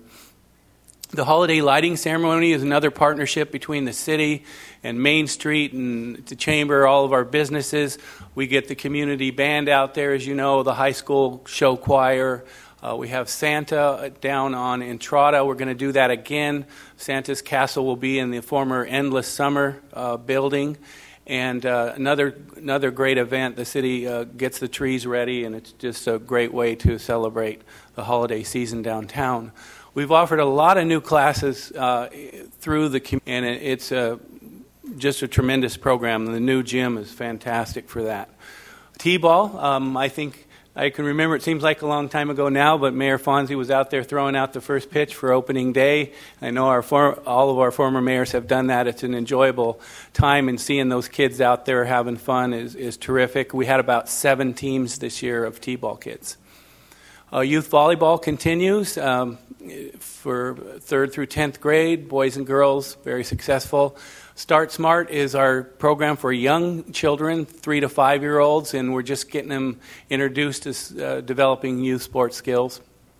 The holiday lighting ceremony is another partnership between the city and Main Street and the Chamber, all of our businesses. We get the community band out there, as you know, the high school show choir. Uh, we have Santa down on Entrada. We're going to do that again. Santa's Castle will be in the former Endless Summer uh, building. And uh, another another great event. The city uh, gets the trees ready, and it's just a great way to celebrate the holiday season downtown. We've offered a lot of new classes uh, through the community, and it, it's a, just a tremendous program. The new gym is fantastic for that. T-ball, um, I think I can remember, it seems like a long time ago now, but Mayor Fonzie was out there throwing out the first pitch for opening day. I know our for, all of our former mayors have done that. It's an enjoyable time, and seeing those kids out there having fun is, is terrific. We had about seven teams this year of T-ball kids. Uh, youth volleyball continues um, for third through tenth grade, boys and girls, very successful. Start Smart is our program for young children, three to five-year-olds, and we're just getting them introduced to uh, developing youth sports skills.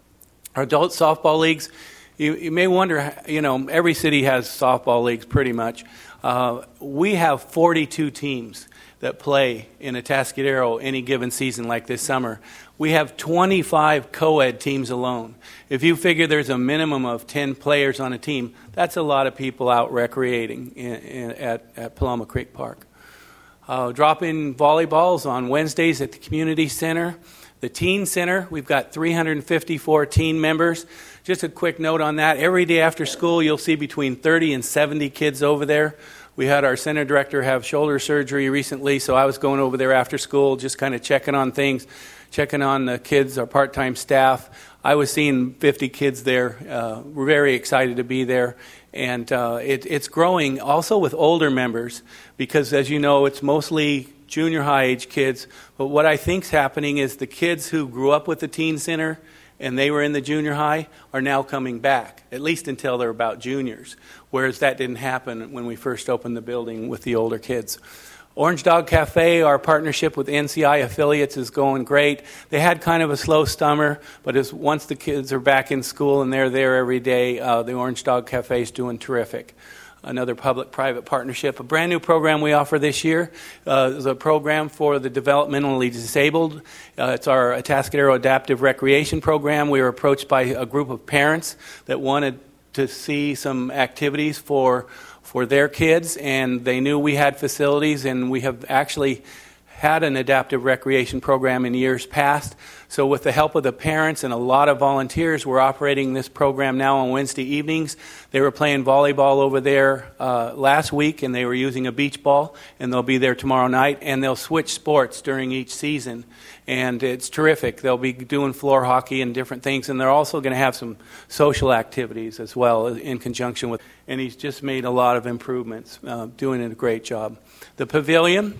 Our adult softball leagues, you, you may wonder, you know, every city has softball leagues pretty much. Uh, we have forty-two teams that play in Atascadero any given season like this summer. We have twenty-five co-ed teams alone. If you figure there's a minimum of ten players on a team, that's a lot of people out recreating in, in, at, at Paloma Creek Park. Uh, drop-in volleyballs on Wednesdays at the community center. The teen center, we've got three hundred fifty-four teen members. Just a quick note on that. Every day after school, you'll see between thirty and seventy kids over there. We had our center director have shoulder surgery recently, so I was going over there after school, just kind of checking on things, checking on the kids, our part-time staff. I was seeing fifty kids there. Uh, we're very excited to be there. And uh, it, it's growing also with older members because, as you know, it's mostly junior high age kids. But what I think's happening is the kids who grew up with the teen center and they were in the junior high are now coming back, at least until they're about juniors, whereas that didn't happen when we first opened the building with the older kids. Orange Dog Cafe, our partnership with N C I affiliates is going great. They had kind of a slow summer, but as once the kids are back in school and they're there every day, uh, the Orange Dog Cafe is doing terrific. Another public-private partnership. A brand new program we offer this year uh, is a program for the developmentally disabled. Uh, it's our Atascadero Adaptive Recreation Program. We were approached by a group of parents that wanted to see some activities for for their kids, and they knew we had facilities, and we have actually had an adaptive recreation program in years past. So with the help of the parents and a lot of volunteers, we're operating this program now on Wednesday evenings. They were playing volleyball over there uh, last week, and they were using a beach ball, and they'll be there tomorrow night, and they'll switch sports during each season. And it's terrific. They'll be doing floor hockey and different things, and they're also going to have some social activities as well in conjunction with, and he's just made a lot of improvements, uh, doing a great job. The pavilion,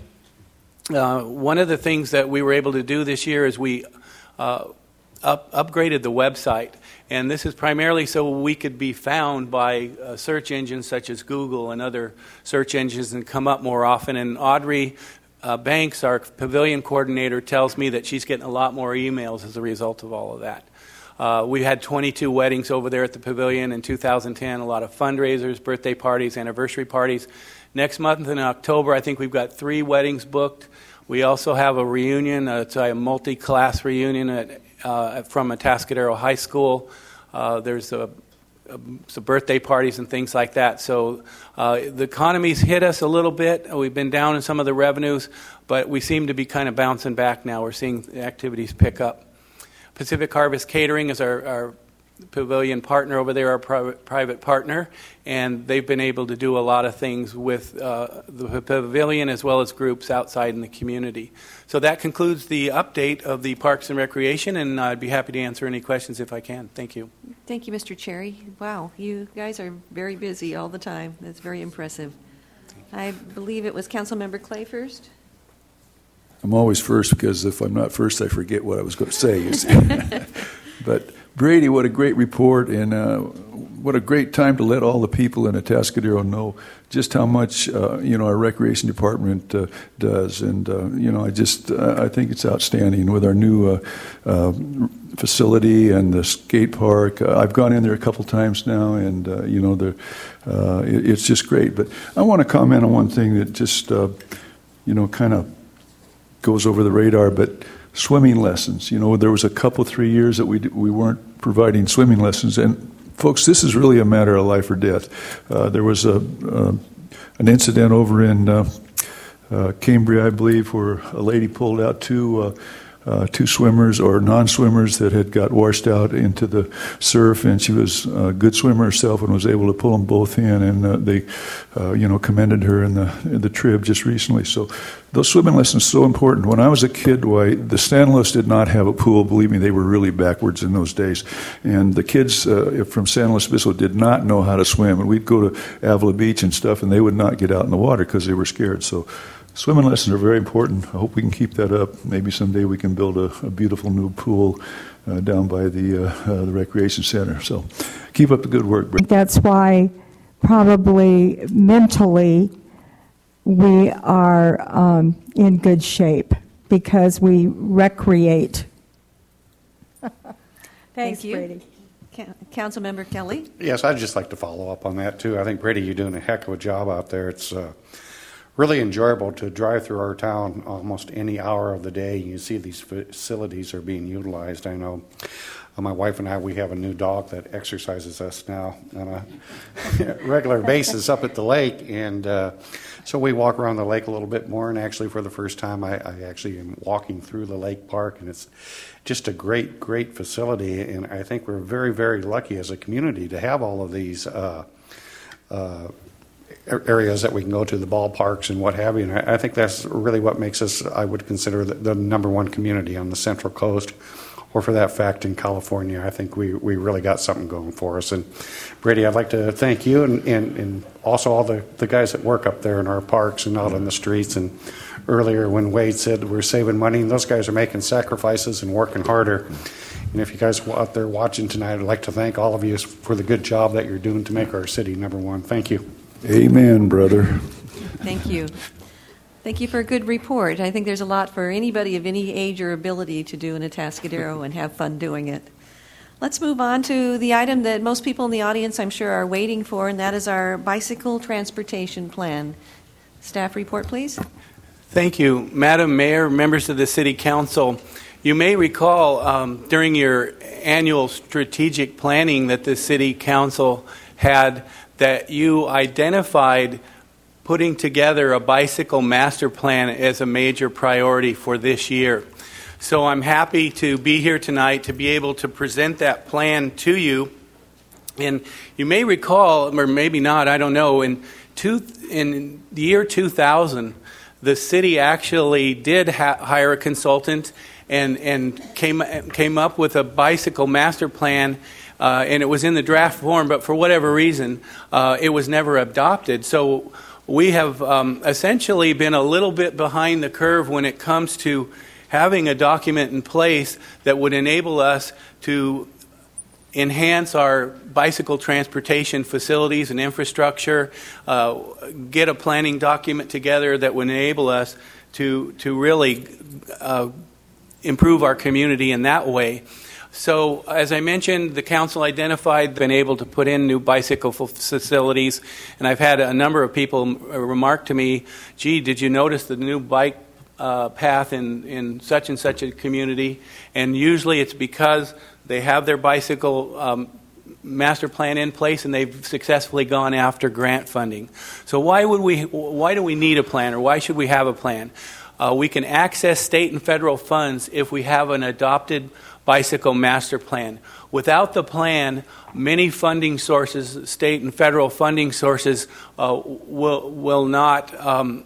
uh, one of the things that we were able to do this year is we uh, up, upgraded the website, and this is primarily so we could be found by uh, search engines such as Google and other search engines and come up more often. And Audrey Uh, Banks, our pavilion coordinator, tells me that she's getting a lot more emails as a result of all of that. Uh, we had twenty-two weddings over there at the pavilion in two thousand ten, a lot of fundraisers, birthday parties, anniversary parties. Next month in October, I think we've got three weddings booked. We also have a reunion, uh, it's a multi-class reunion at, uh, from Atascadero High School. Uh, there's a some birthday parties and things like that. So uh, the economy's hit us a little bit. We've been down in some of the revenues, but we seem to be kind of bouncing back now. We're seeing the activities pick up. Pacific Harvest Catering is our, our pavilion partner over there, our private, private partner, and they've been able to do a lot of things with uh, the pavilion as well as groups outside in the community. So that concludes the update of the Parks and Recreation, and I'd be happy to answer any questions if I can. Thank you. Thank you, Mister Cherry. Wow, you guys are very busy all the time. That's very impressive. I believe it was Councilmember Clay first. I'm always first because if I'm not first, I forget what I was going to say. You see. But Brady, what a great report, and uh, what a great time to let all the people in Atascadero know just how much uh, you know our recreation department uh, does. And uh, you know, I just uh, I think it's outstanding with our new uh, uh, facility and the skate park. Uh, I've gone in there a couple times now, and uh, you know, the uh, it, it's just great. But I want to comment on one thing that just uh, you know kind of goes over the radar, but swimming lessons. You know, there was a couple, three years that we we weren't providing swimming lessons, and folks, this is really a matter of life or death. Uh, there was a uh, an incident over in uh, uh, Cambria, I believe, where a lady pulled out two uh, uh, two swimmers or non-swimmers that had got washed out into the surf, and she was a good swimmer herself and was able to pull them both in, and uh, they, uh, you know, commended her in the in the trib just recently. So those swimming lessons are so important. When I was a kid, why, the San Luis did not have a pool. Believe me, they were really backwards in those days. And the kids uh, from San Luis Obispo did not know how to swim. And we'd go to Avila Beach and stuff, and they would not get out in the water because they were scared. So swimming lessons are very important. I hope we can keep that up. Maybe someday we can build a, a beautiful new pool uh, down by the, uh, uh, the recreation center. So keep up the good work. I think that's why probably mentally we are um, in good shape, because we recreate. Thank Thanks, you. Brady. Ca- Councilmember Kelly. Yes, I'd just like to follow up on that, too. I think, Brady, you're doing a heck of a job out there. It's uh, really enjoyable to drive through our town almost any hour of the day. You see these facilities are being utilized. I know uh, my wife and I, we have a new dog that exercises us now on a regular basis up at the lake, and uh, so we walk around the lake a little bit more, and actually for the first time I, I actually am walking through the lake park, and it's just a great, great facility, and I think we're very, very lucky as a community to have all of these uh, uh, areas that we can go to, the ballparks and what have you. And I, I think that's really what makes us, I would consider, the, the number one community on the Central Coast, or for that fact in California. I think we, we really got something going for us. And Brady, I'd like to thank you and, and, and also all the, the guys that work up there in our parks and out on the streets. And earlier when Wade said we're saving money, and those guys are making sacrifices and working harder. And if you guys are out there watching tonight, I'd like to thank all of you for the good job that you're doing to make our city number one. Thank you. Amen, brother. Thank you. Thank you for a good report. I think there's a lot for anybody of any age or ability to do in Atascadero and have fun doing it. Let's move on to the item that most people in the audience, I'm sure, are waiting for, and that is our bicycle transportation plan. Staff report, please. Thank you. Madam Mayor, members of the City Council, you may recall um, during your annual strategic planning that the City Council had that you identified putting together a bicycle master plan as a major priority for this year. So I'm happy to be here tonight to be able to present that plan to you. And you may recall, or maybe not, I don't know, in, two, in the year two thousand, the city actually did ha- hire a consultant and, and came, came up with a bicycle master plan. Uh, and it was in the draft form, but for whatever reason, uh, it was never adopted. So we have um, essentially been a little bit behind the curve when it comes to having a document in place that would enable us to enhance our bicycle transportation facilities and infrastructure, uh, get a planning document together that would enable us to, to really uh, improve our community in that way. So, as I mentioned, the council identified, been able to put in new bicycle facilities, and I've had a number of people remark to me, gee, did you notice the new bike uh, path in, in such and such a community? And usually it's because they have their bicycle um, master plan in place and they've successfully gone after grant funding. So why would we? Why do we need a plan, or why should we have a plan? Uh, we can access state and federal funds if we have an adopted bicycle master plan. Without the plan, many funding sources, state and federal funding sources, uh, will will not um,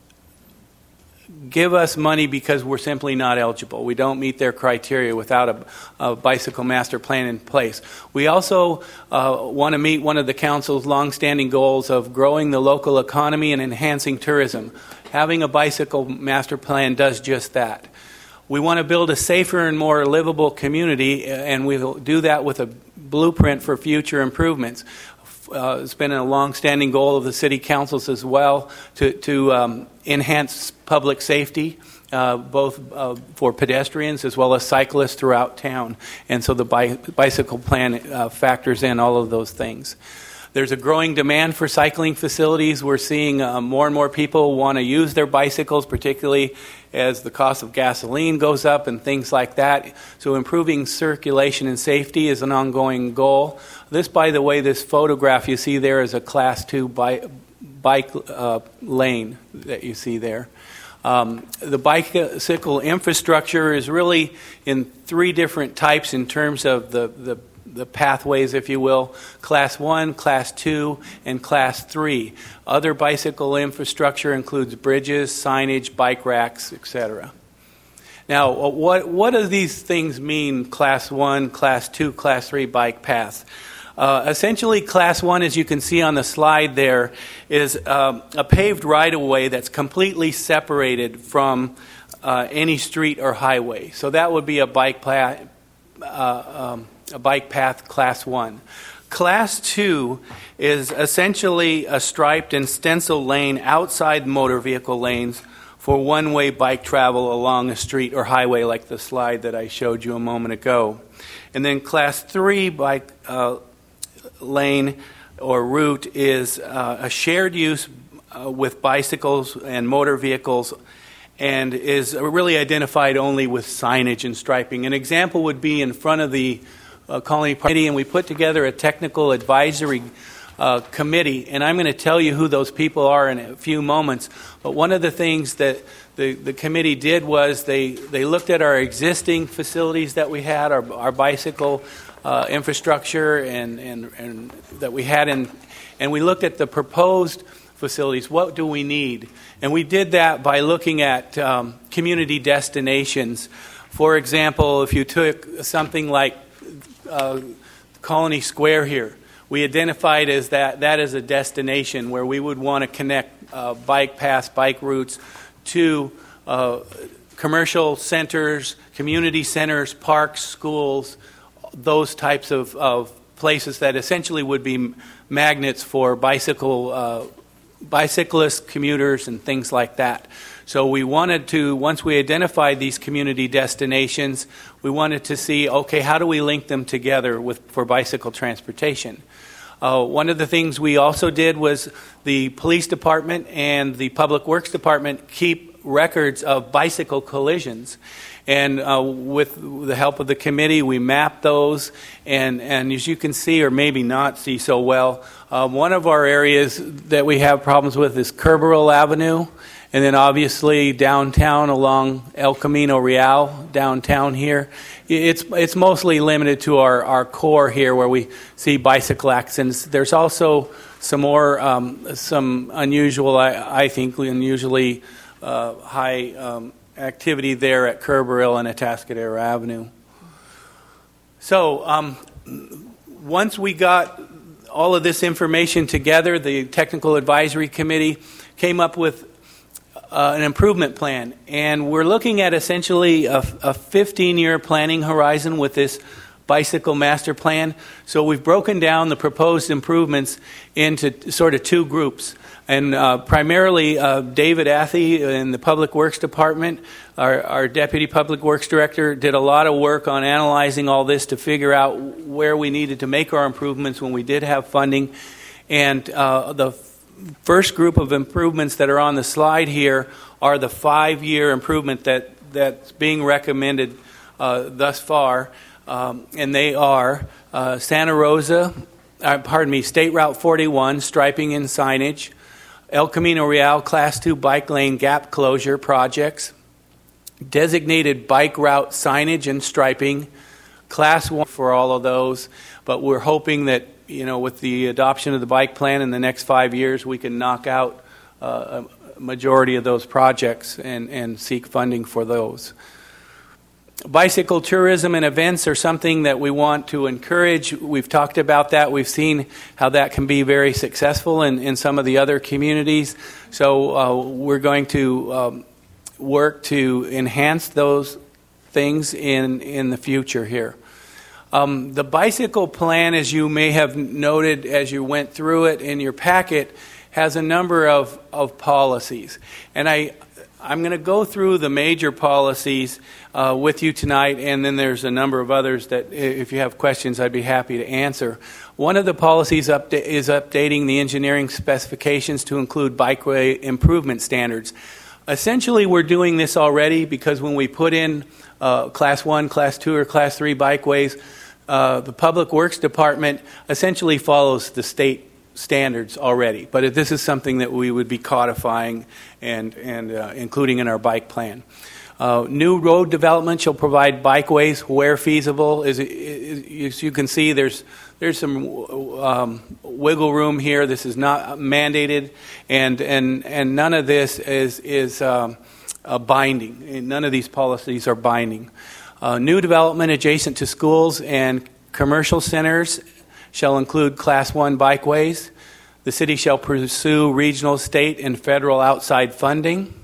give us money because we're simply not eligible. We don't meet their criteria without a, a bicycle master plan in place. We also uh, want to meet one of the council's longstanding goals of growing the local economy and enhancing tourism. Having a bicycle master plan does just that. We want to build a safer and more livable community, and we'll do that with a blueprint for future improvements. Uh, it's been a long-standing goal of the city councils as well to, to um, enhance public safety, uh, both uh, for pedestrians as well as cyclists throughout town. And so the bi- bicycle plan uh, factors in all of those things. There's a growing demand for cycling facilities. We're seeing uh, more and more people want to use their bicycles, particularly as the cost of gasoline goes up and things like that. So improving circulation and safety is an ongoing goal. This, by the way, this photograph you see there is a class two bi- bike uh, lane that you see there. Um, the bicycle infrastructure is really in three different types in terms of the, the, the pathways, if you will, Class one, Class two, and Class three. Other bicycle infrastructure includes bridges, signage, bike racks, et cetera. Now, what, what do these things mean, Class one, Class two, Class three bike paths? Uh, essentially, Class one, as you can see on the slide there, is um, a paved right-of-way that's completely separated from uh, any street or highway. So that would be a bike path, uh, um, a bike path Class one. Class two is essentially a striped and stencil lane outside motor vehicle lanes for one-way bike travel along a street or highway, like the slide that I showed you a moment ago. And then Class three bike uh, lane or route is uh, a shared use uh, with bicycles and motor vehicles, and is really identified only with signage and striping. An example would be in front of the uh, Colony Party, and we put together a technical advisory uh, committee, and I'm going to tell you who those people are in a few moments. But one of the things that the, the committee did was they, they looked at our existing facilities that we had, our, our bicycle Uh, infrastructure and, and, and that we had in, and we looked at the proposed facilities. What do we need? And we did that by looking at um, community destinations. For example, if you took something like uh, Colony Square here, we identified as that that is a destination where we would want to connect uh, bike paths, bike routes to uh, commercial centers, community centers, parks, schools, those types of, of places that essentially would be magnets for bicycle uh, bicyclists, commuters, and things like that. So we wanted to, once we identified these community destinations, we wanted to see, okay, how do we link them together with for bicycle transportation? Uh, one of the things we also did was the police department and the public works department keep records of bicycle collisions. And uh, with the help of the committee, we mapped those. And, and as you can see, or maybe not see so well, uh, one of our areas that we have problems with is Kerberville Avenue. And then obviously downtown along El Camino Real, downtown here. It's, it's mostly limited to our, our core here where we see bicycle accidents. There's also some more, um, some unusual, I, I think, unusually uh, high um, activity there at Kerberville and Atascadero Avenue. So um, once we got all of this information together, the Technical Advisory Committee came up with uh, an improvement plan. And we're looking at essentially a, a fifteen-year planning horizon with this bicycle master plan. So we've broken down the proposed improvements into sort of two groups. And uh, primarily, uh, David Athey in the Public Works Department, our, our Deputy Public Works Director, did a lot of work on analyzing all this to figure out where we needed to make our improvements when we did have funding. And uh, the f- first group of improvements that are on the slide here are the five-year improvement that, that's being recommended uh, thus far. Um, and they are uh, Santa Rosa, uh, pardon me, State Route forty-one, striping and signage, El Camino Real Class two bike lane gap closure projects, designated bike route signage and striping, Class one for all of those. But we're hoping that, you know, with the adoption of the bike plan in the next five years, we can knock out uh, a majority of those projects and, and seek funding for those. Bicycle tourism and events are something that we want to encourage. We've talked about that. We've seen how that can be very successful in, in some of the other communities. So uh, we're going to um, work to enhance those things in, in the future here. Um, the bicycle plan, as you may have noted as you went through it in your packet, has a number of, of policies. And I, I'm going to go through the major policies uh, with you tonight, and then there's a number of others that if you have questions, I'd be happy to answer. One of the policies upda- is updating the engineering specifications to include bikeway improvement standards. Essentially, we're doing this already because when we put in uh, Class one, Class two, or Class three bikeways, uh, the Public Works Department essentially follows the state standards already, but this is something that we would be codifying and, and uh, including in our bike plan. Uh, new road development shall provide bikeways where feasible. As, as you can see, there's there's some um, wiggle room here. This is not mandated, and and and none of this is is um, uh, binding. None of these policies are binding. Uh, new development adjacent to schools and commercial centers shall include Class One bikeways. The city shall pursue regional, state, and federal outside funding.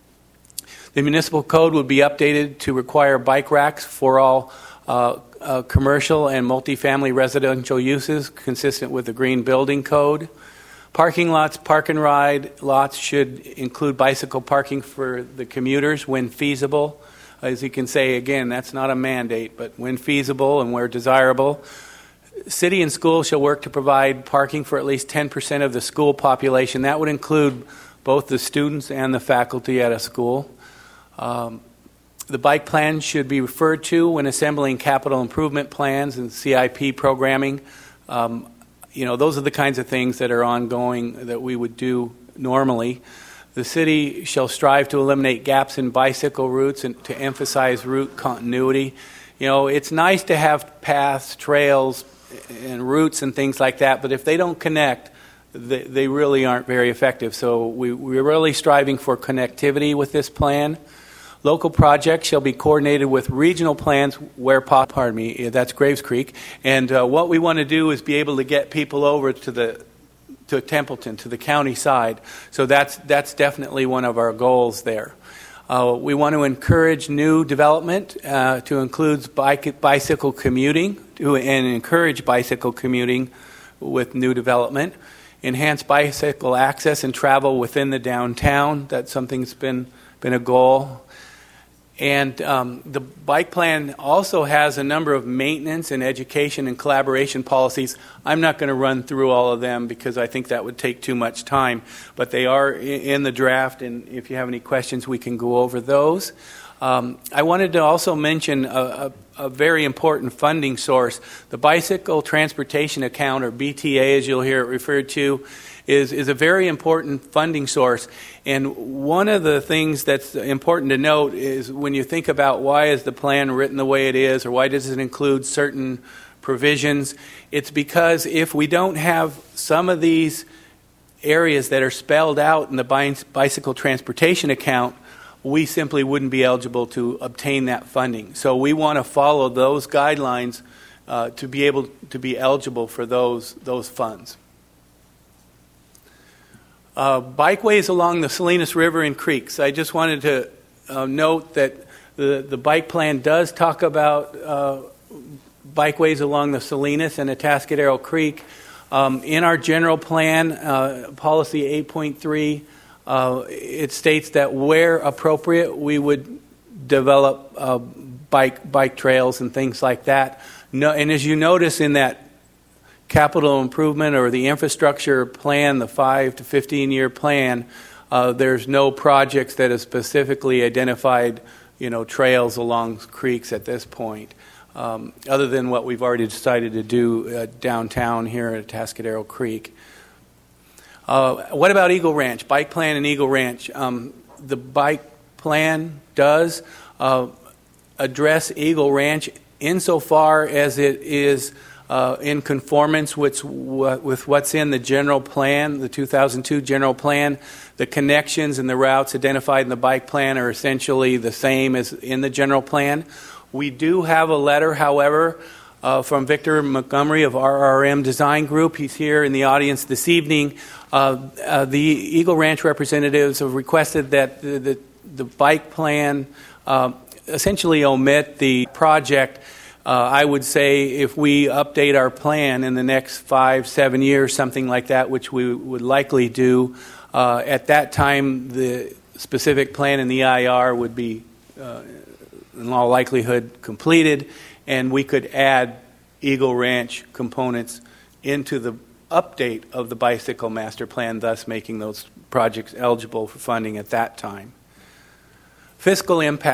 The municipal code would be updated to require bike racks for all uh, uh, commercial and multifamily residential uses consistent with the Green Building Code. Parking lots, park and ride lots should include bicycle parking for the commuters when feasible. As you can say, again, that's not a mandate, but when feasible and where desirable. City and schools shall work to provide parking for at least ten percent of the school population. That would include both the students and the faculty at a school. Um, the bike plan should be referred to when assembling capital improvement plans and C I P programming. Um, you know, those are the kinds of things that are ongoing that we would do normally. The city shall strive to eliminate gaps in bicycle routes and to emphasize route continuity. You know, it's nice to have paths, trails, and routes and things like that, but if they don't connect, they, they really aren't very effective. So we, we're really striving for connectivity with this plan. Local projects shall be coordinated with regional plans where possible. Pardon me, that's Graves Creek. And uh, what we want to do is be able to get people over to the to Templeton, to the county side. So that's that's definitely one of our goals there. Uh, we want to encourage new development uh, to include bike, bicycle commuting to, and encourage bicycle commuting with new development. Enhance bicycle access and travel within the downtown. That's something that's been been a goal. And um, the bike plan also has a number of maintenance and education and collaboration policies. I'm not going to run through all of them because I think that would take too much time. But they are in the draft, and if you have any questions, we can go over those. Um, I wanted to also mention a, a, a very important funding source. The Bicycle Transportation Account, or B T A as you'll hear it referred to, is, is a very important funding source. And one of the things that's important to note is when you think about why is the plan written the way it is, or why does it include certain provisions, it's because if we don't have some of these areas that are spelled out in the Bicycle Transportation Account, we simply wouldn't be eligible to obtain that funding. So we want to follow those guidelines uh, to be able to be eligible for those those funds. Uh, bikeways along the Salinas River and creeks. I just wanted to uh, note that the, the bike plan does talk about uh, bikeways along the Salinas and Atascadero Creek. Um, in our general plan, uh, policy eight point three, uh, it states that where appropriate, we would develop uh, bike bike trails and things like that. No, and as you notice in that capital improvement or the infrastructure plan, the five to fifteen year plan, uh, there's no projects that have specifically identified, you know, trails along creeks at this point, um, other than what we've already decided to do uh, downtown here at Atascadero Creek. Uh, what about Eagle Ranch? Bike plan and Eagle Ranch. Um, the bike plan does uh, address Eagle Ranch insofar as it is Uh, in conformance with, with what's in the general plan, the two thousand two general plan. The connections and the routes identified in the bike plan are essentially the same as in the general plan. We do have a letter, however, uh, from Victor Montgomery of R R M Design Group. He's here in the audience this evening. Uh, uh, the Eagle Ranch representatives have requested that the, the, the bike plan uh, essentially omit the project. Uh, I would say if we update our plan in the next five, seven years, something like that, which we would likely do, uh, at that time the specific plan in the I R would be, uh, in all likelihood, completed, and we could add Eagle Ranch components into the update of the bicycle master plan, thus making those projects eligible for funding at that time. Fiscal impact.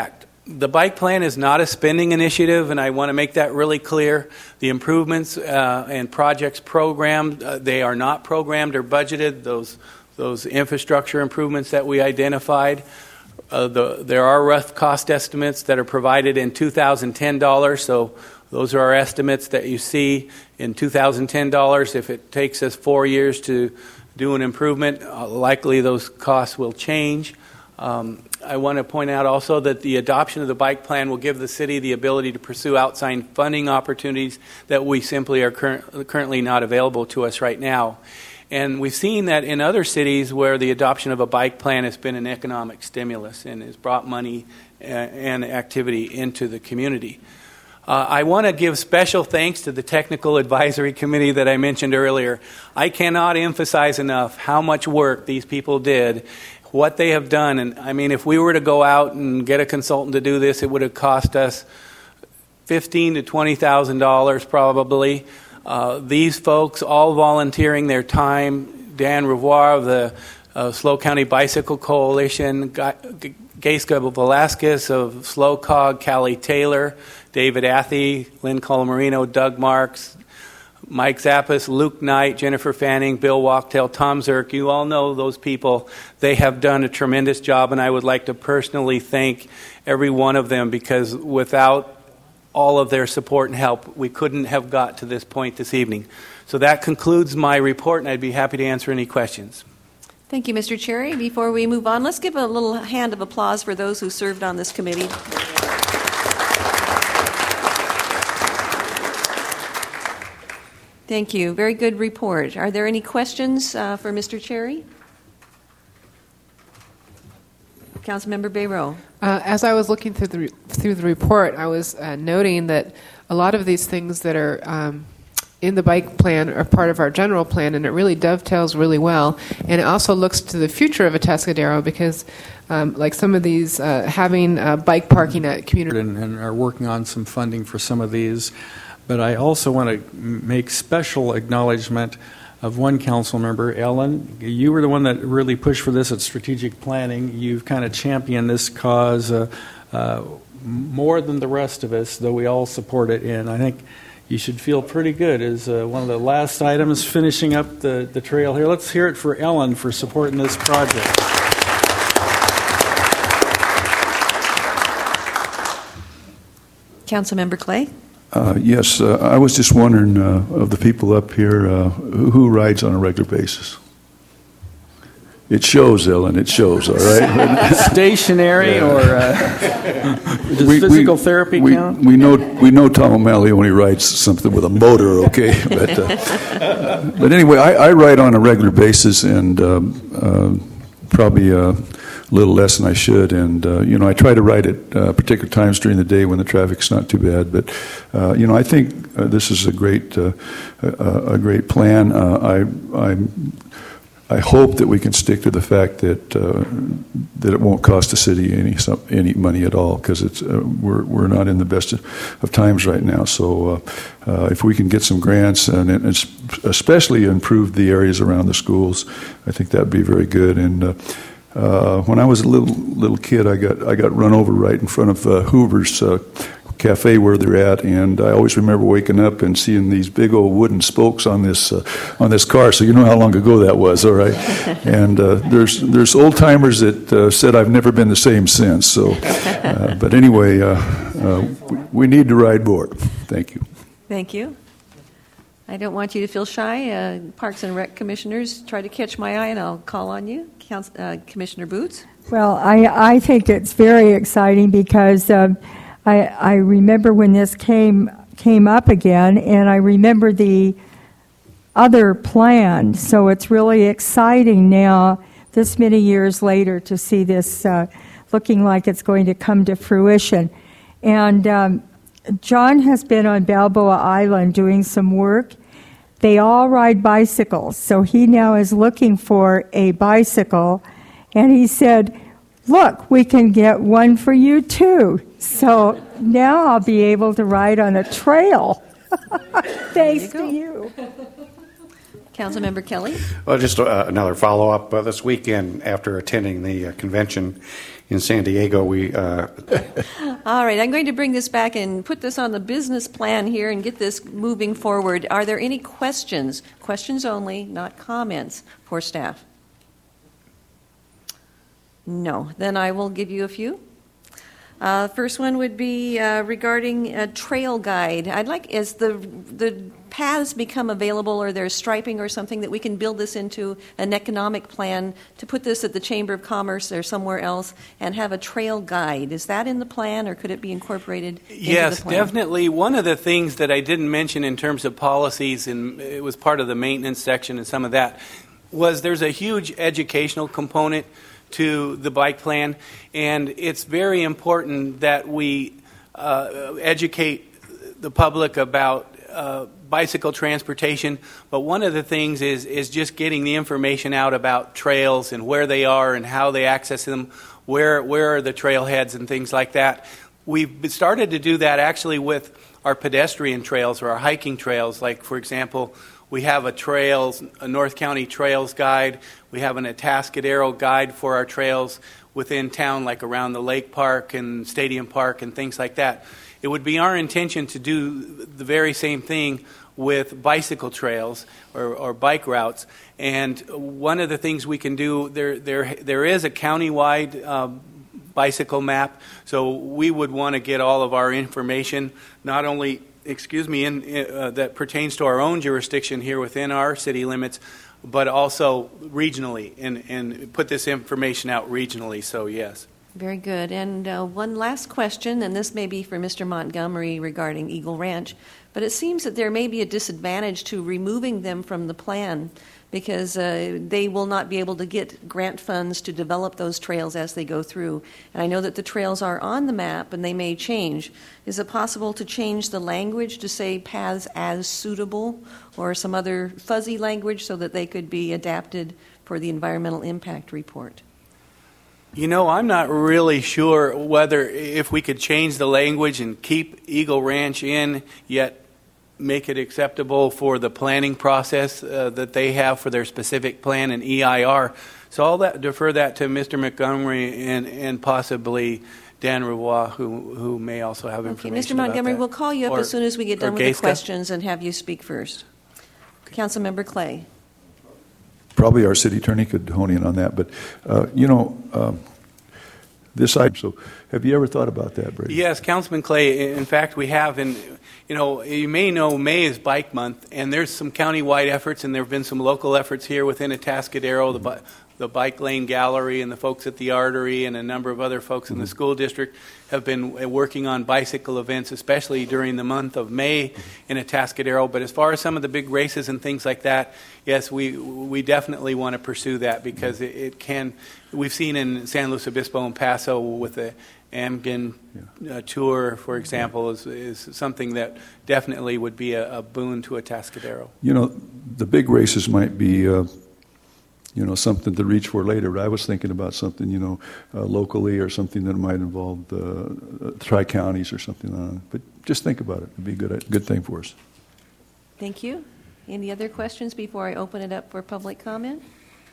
the bike plan is not a spending initiative, and I want to make that really clear. The improvements uh, and projects programmed, uh, they are not programmed or budgeted. Those those infrastructure improvements that we identified, uh, the, there are rough cost estimates that are provided in two thousand ten dollars. So those are our estimates that you see in two thousand ten dollars. If it takes us four years to do an improvement, uh, likely those costs will change. Um, I want to point out also that the adoption of the bike plan will give the city the ability to pursue outside funding opportunities that we simply are cur- currently not available to us right now. And we've seen that in other cities where the adoption of a bike plan has been an economic stimulus and has brought money and activity into the community. Uh, I want to give special thanks to the Technical Advisory Committee that I mentioned earlier. I cannot emphasize enough how much work these people did, what they have done. And I mean, if we were to go out and get a consultant to do this, it would have cost us fifteen thousand to twenty thousand dollars probably. Uh, these folks all volunteering their time. Dan Revoir of the uh, SLO County Bicycle Coalition, Gaisca Velasquez of SLOCOG, Callie Taylor, David Athey, Lynn Colamarino, Doug Marks, Mike Zappas, Luke Knight, Jennifer Fanning, Bill Wachtel, Tom Zirk. You all know those people. They have done a tremendous job, and I would like to personally thank every one of them, because without all of their support and help, we couldn't have got to this point this evening. So that concludes my report, and I'd be happy to answer any questions. Thank you, Mister Cherry. Before we move on, let's give a little hand of applause for those who served on this committee. Thank you. Very good report. Are there any questions uh, for Mister Cherry? Councilmember Bayroux. Uh, as I was looking through the re- through the report, I was uh, noting that a lot of these things that are um, in the bike plan are part of our general plan, and it really dovetails really well. And it also looks to the future of Atascadero, because um, like some of these, uh, having uh, bike parking at community... And, and are working on some funding for some of these. But I also want to make special acknowledgement of one council member, Ellen. You were the one that really pushed for this at strategic planning. You've kind of championed this cause uh, uh, more than the rest of us, though we all support it. And I think you should feel pretty good as uh, one of the last items finishing up the, the trail here. Let's hear it for Ellen for supporting this project. Councilmember Clay. Uh, yes, uh, I was just wondering, uh, of the people up here, uh, who, who rides on a regular basis? It shows, Ellen, it shows, all right? Stationary yeah. or uh, does we, physical we, therapy we, count? We know we know Tom O'Malley only rides something with a motor, okay? But, uh, but anyway, I, I ride on a regular basis, and um, uh, probably... Uh, a little less than I should, and uh, you know, I try to ride at uh, particular times during the day when the traffic's not too bad. But uh, you know, I think uh, this is a great, uh, a, a great plan. Uh, I, I, I hope that we can stick to the fact that uh, that it won't cost the city any any money at all, because it's uh, we're we're not in the best of times right now. So uh, uh, if we can get some grants and, and especially improve the areas around the schools, I think that'd be very good. And uh, Uh, when I was a little little kid, I got I got run over right in front of uh, Hoover's uh, cafe where they're at, and I always remember waking up and seeing these big old wooden spokes on this uh, on this car. So you know how long ago that was, all right? And uh, there's there's old timers that uh, said I've never been the same since. So, uh, but anyway, uh, uh, we, we need to ride more. Thank you. Thank you. I don't want you to feel shy. Uh, Parks and Rec commissioners, try to catch my eye, and I'll call on you. Council, uh, Commissioner Boots. Well, I, I think it's very exciting because um, I, I remember when this came came up again, and I remember the other plan. So it's really exciting now, this many years later, to see this uh, looking like it's going to come to fruition. And um, John has been on Balboa Island doing some work. They all ride bicycles, so he now is looking for a bicycle, and he said, look, we can get one for you too. So now I'll be able to ride on a trail. Thanks to you. Councilmember Kelly. Well, just uh, another follow-up. Uh, this weekend, after attending the uh, convention in San Diego, we... Uh, All right, I'm going to bring this back and put this on the business plan here and get this moving forward. Are there any questions? Questions only, not comments for staff? No. Then I will give you a few. Uh, first one would be uh, regarding a trail guide. I'd like, as the the paths become available or there's striping or something, that we can build this into an economic plan to put this at the Chamber of Commerce or somewhere else and have a trail guide. Is that in the plan, or could it be incorporated into yes, the plan? definitely. One of the things that I didn't mention in terms of policies, and it was part of the maintenance section and some of that, was there's a huge educational component to the bike plan, and it's very important that we uh, educate the public about uh, bicycle transportation. But one of the things is is just getting the information out about trails and where they are and how they access them, where where are the trailheads and things like that. We've started to do that actually with our pedestrian trails or our hiking trails. Like, for example, we have a trails, a North County Trails Guide. We have an Atascadero guide for our trails within town, like around the Lake Park and Stadium Park and things like that. It would be our intention to do the very same thing with bicycle trails or, or bike routes. And one of the things we can do, there there there is a countywide uh, bicycle map, so we would want to get all of our information, not only excuse me, in, uh, that pertains to our own jurisdiction here within our city limits, but also regionally, and, and put this information out regionally, so yes. Very good. And uh, one last question, and this may be for Mister Montgomery regarding Eagle Ranch, but it seems that there may be a disadvantage to removing them from the plan because uh, they will not be able to get grant funds to develop those trails as they go through. And I know that the trails are on the map and they may change. Is it possible to change the language to say paths as suitable or some other fuzzy language so that they could be adapted for the environmental impact report? You know, I'm not really sure whether if we could change the language and keep Eagle Ranch in, yet make it acceptable for the planning process uh, that they have for their specific plan and E I R. So I'll that, defer that to Mister Montgomery and, and possibly Dan Ravois, who who may also have information. Okay, Mister Montgomery, about that. we'll call you up or, as soon as we get done with Gayska. the questions and have you speak first. Councilmember Clay. Probably our city attorney could hone in on that, but uh, you know, um, this item. So, have you ever thought about that, Brady? Yes, Councilman Clay. In fact, we have. And you know, you may know May is Bike Month, and there's some countywide efforts, and there have been some local efforts here within Atascadero, the bi- the Bike Lane Gallery, and the folks at the Artery, and a number of other folks in the school district have been working on bicycle events, especially during the month of May in Atascadero. But as far as some of the big races and things like that, yes, we we definitely want to pursue that because it, it can. We've seen in San Luis Obispo and Paso with the Amgen uh, tour, for example, is, is something that definitely would be a, a boon to Atascadero. You know, the big races might be, uh, you know, something to reach for later. But I was thinking about something, you know, uh, locally or something that might involve uh, tri-counties or something. Uh, but just think about it. It'd be a good, good thing for us. Thank you. Any other questions before I open it up for public comment?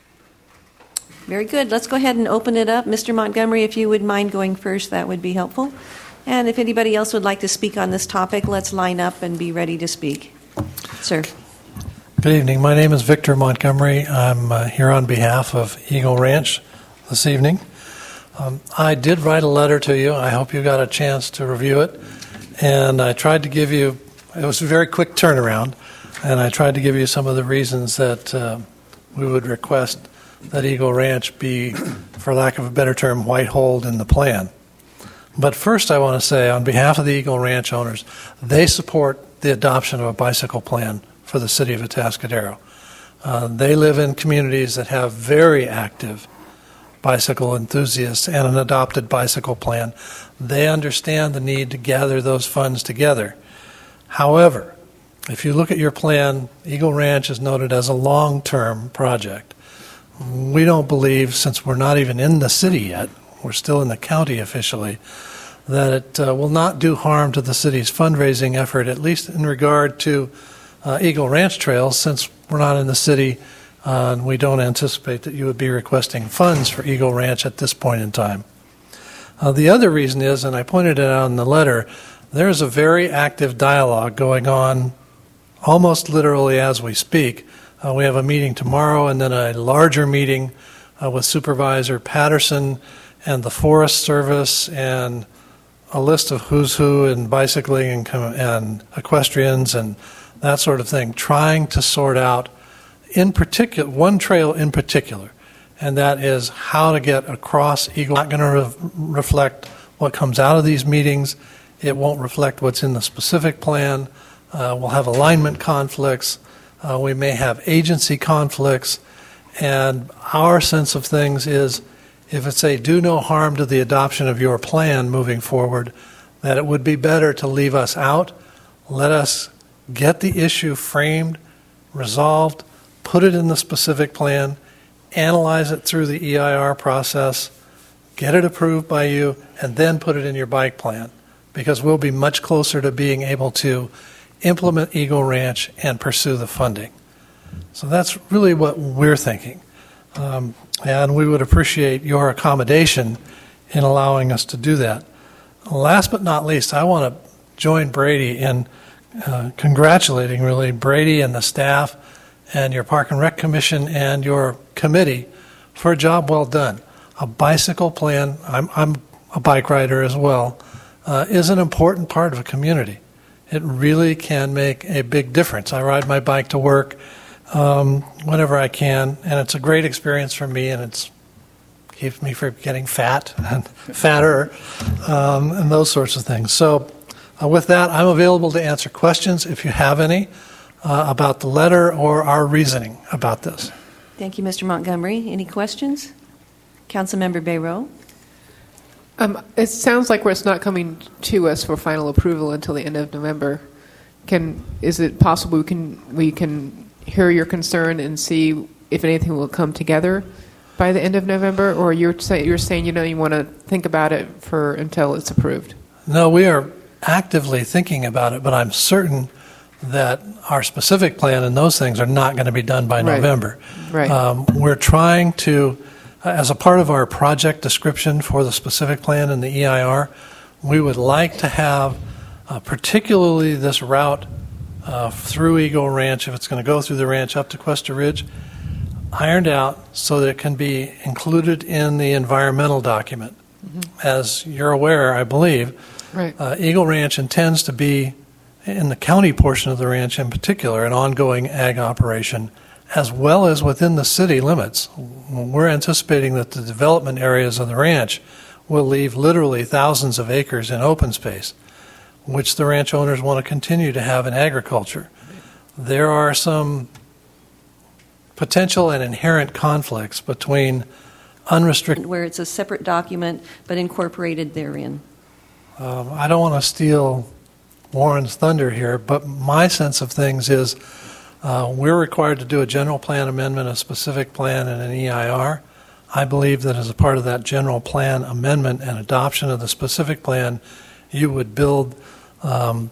Very good. Let's go ahead and open it up. Mister Montgomery, if you would mind going first, that would be helpful. And if anybody else would like to speak on this topic, let's line up and be ready to speak. Sir. Good evening. My name is Victor Montgomery. I'm uh, here on behalf of Eagle Ranch this evening. Um, I did write a letter to you. I hope you got a chance to review it. And I tried to give you, it was a very quick turnaround, and I tried to give you some of the reasons that uh, we would request that Eagle Ranch be, for lack of a better term, white-holed in the plan. But first I want to say, on behalf of the Eagle Ranch owners, they support the adoption of a bicycle plan for the city of Atascadero. Uh, they live in communities that have very active bicycle enthusiasts and an adopted bicycle plan. They understand the need to gather those funds together. However, if you look at your plan, Eagle Ranch is noted as a long-term project. We don't believe, since we're not even in the city yet, we're still in the county officially, that it uh, will not do harm to the city's fundraising effort, at least in regard to uh, Eagle Ranch trails, since we're not in the city, uh, and we don't anticipate that you would be requesting funds for Eagle Ranch at this point in time. Uh, the other reason is, and I pointed it out in the letter, there's a very active dialogue going on almost literally as we speak. Uh, we have a meeting tomorrow and then a larger meeting uh, with Supervisor Patterson and the Forest Service and a list of who's who in bicycling and, and equestrians and that sort of thing, trying to sort out in particular one trail in particular, and that is how to get across Eagle. Not going to re- reflect what comes out of these meetings. It won't reflect what's in the specific plan. Uh, we'll have alignment conflicts. Uh, we may have agency conflicts. And our sense of things is, if it's a do no harm to the adoption of your plan moving forward, that it would be better to leave us out, let us get the issue framed, resolved, put it in the specific plan, analyze it through the E I R process, get it approved by you, and then put it in your bike plan, because we'll be much closer to being able to implement Eagle Ranch and pursue the funding. So that's really what we're thinking. Um, and we would appreciate your accommodation in allowing us to do that. Last but not least, I want to join Brady in uh, congratulating, really, Brady and the staff and your Park and Rec Commission and your committee for a job well done. A bicycle plan, I'm, I'm a bike rider as well, uh, is an important part of a community. It really can make a big difference. I ride my bike to work um, whenever I can, and it's a great experience for me, and it keeps me from getting fat and fatter um, and those sorts of things. So uh, with that, I'm available to answer questions if you have any uh, about the letter or our reasoning about this. Thank you, Mister Montgomery. Any questions? Councilmember Bayroux. Um, it sounds like it's not coming to us for final approval until the end of November. Can is it possible we can we can hear your concern and see if anything will come together by the end of November, or you're say, you're saying you know you want to think about it for until it's approved? No, we are actively thinking about it, but I'm certain that our specific plan and those things are not going to be done by Right. November. Right. Um, we're trying to, as a part of our project description for the specific plan and the E I R, we would like to have, uh, particularly this route uh, through Eagle Ranch, if it's going to go through the ranch up to Cuesta Ridge, ironed out so that it can be included in the environmental document. Mm-hmm. As you're aware, I believe, Right. uh, Eagle Ranch intends to be, in the county portion of the ranch in particular, an ongoing ag operation, as well as within the city limits. We're anticipating that the development areas of the ranch will leave literally thousands of acres in open space, which the ranch owners want to continue to have in agriculture. There are some potential and inherent conflicts between unrestricted... Where it's a separate document but incorporated therein. Um, I don't want to steal Warren's thunder here, but my sense of things is uh, we're required to do a general plan amendment, a specific plan, and an E I R. I believe that as a part of that general plan amendment and adoption of the specific plan, you would build um,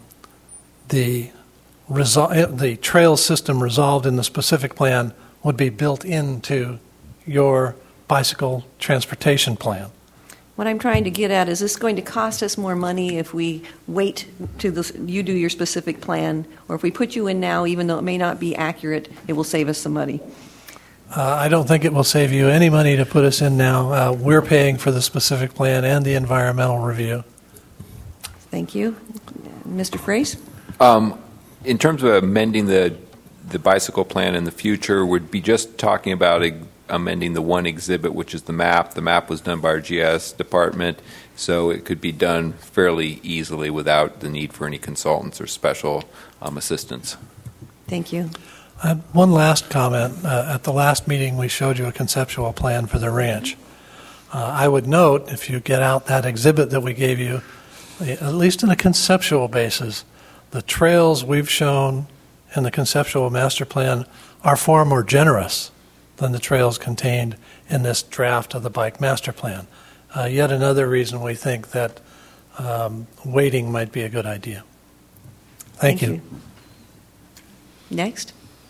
the resol- the trail system resolved in the specific plan would be built into your bicycle transportation plan. What I'm trying to get at is this going to cost us more money if we wait to the, you do your specific plan, or if we put you in now, even though it may not be accurate, it will save us some money? Uh, I don't think it will save you any money to put us in now. Uh, we're paying for the specific plan and the environmental review. Thank you. Mister Frace? Um, in terms of amending the the bicycle plan in the future, would be just talking about a, amending the one exhibit, which is the map. The map was done by our G I S department, so it could be done fairly easily without the need for any consultants or special um, assistance. Thank you. Uh, one last comment. Uh, at the last meeting, we showed you a conceptual plan for the ranch. Uh, I would note, if you get out that exhibit that we gave you, at least on a conceptual basis, the trails we've shown in the conceptual master plan are far more generous than the trails contained in this draft of the bike master plan. Uh, yet another reason we think that um, waiting might be a good idea. Thank, Thank you. you. Next.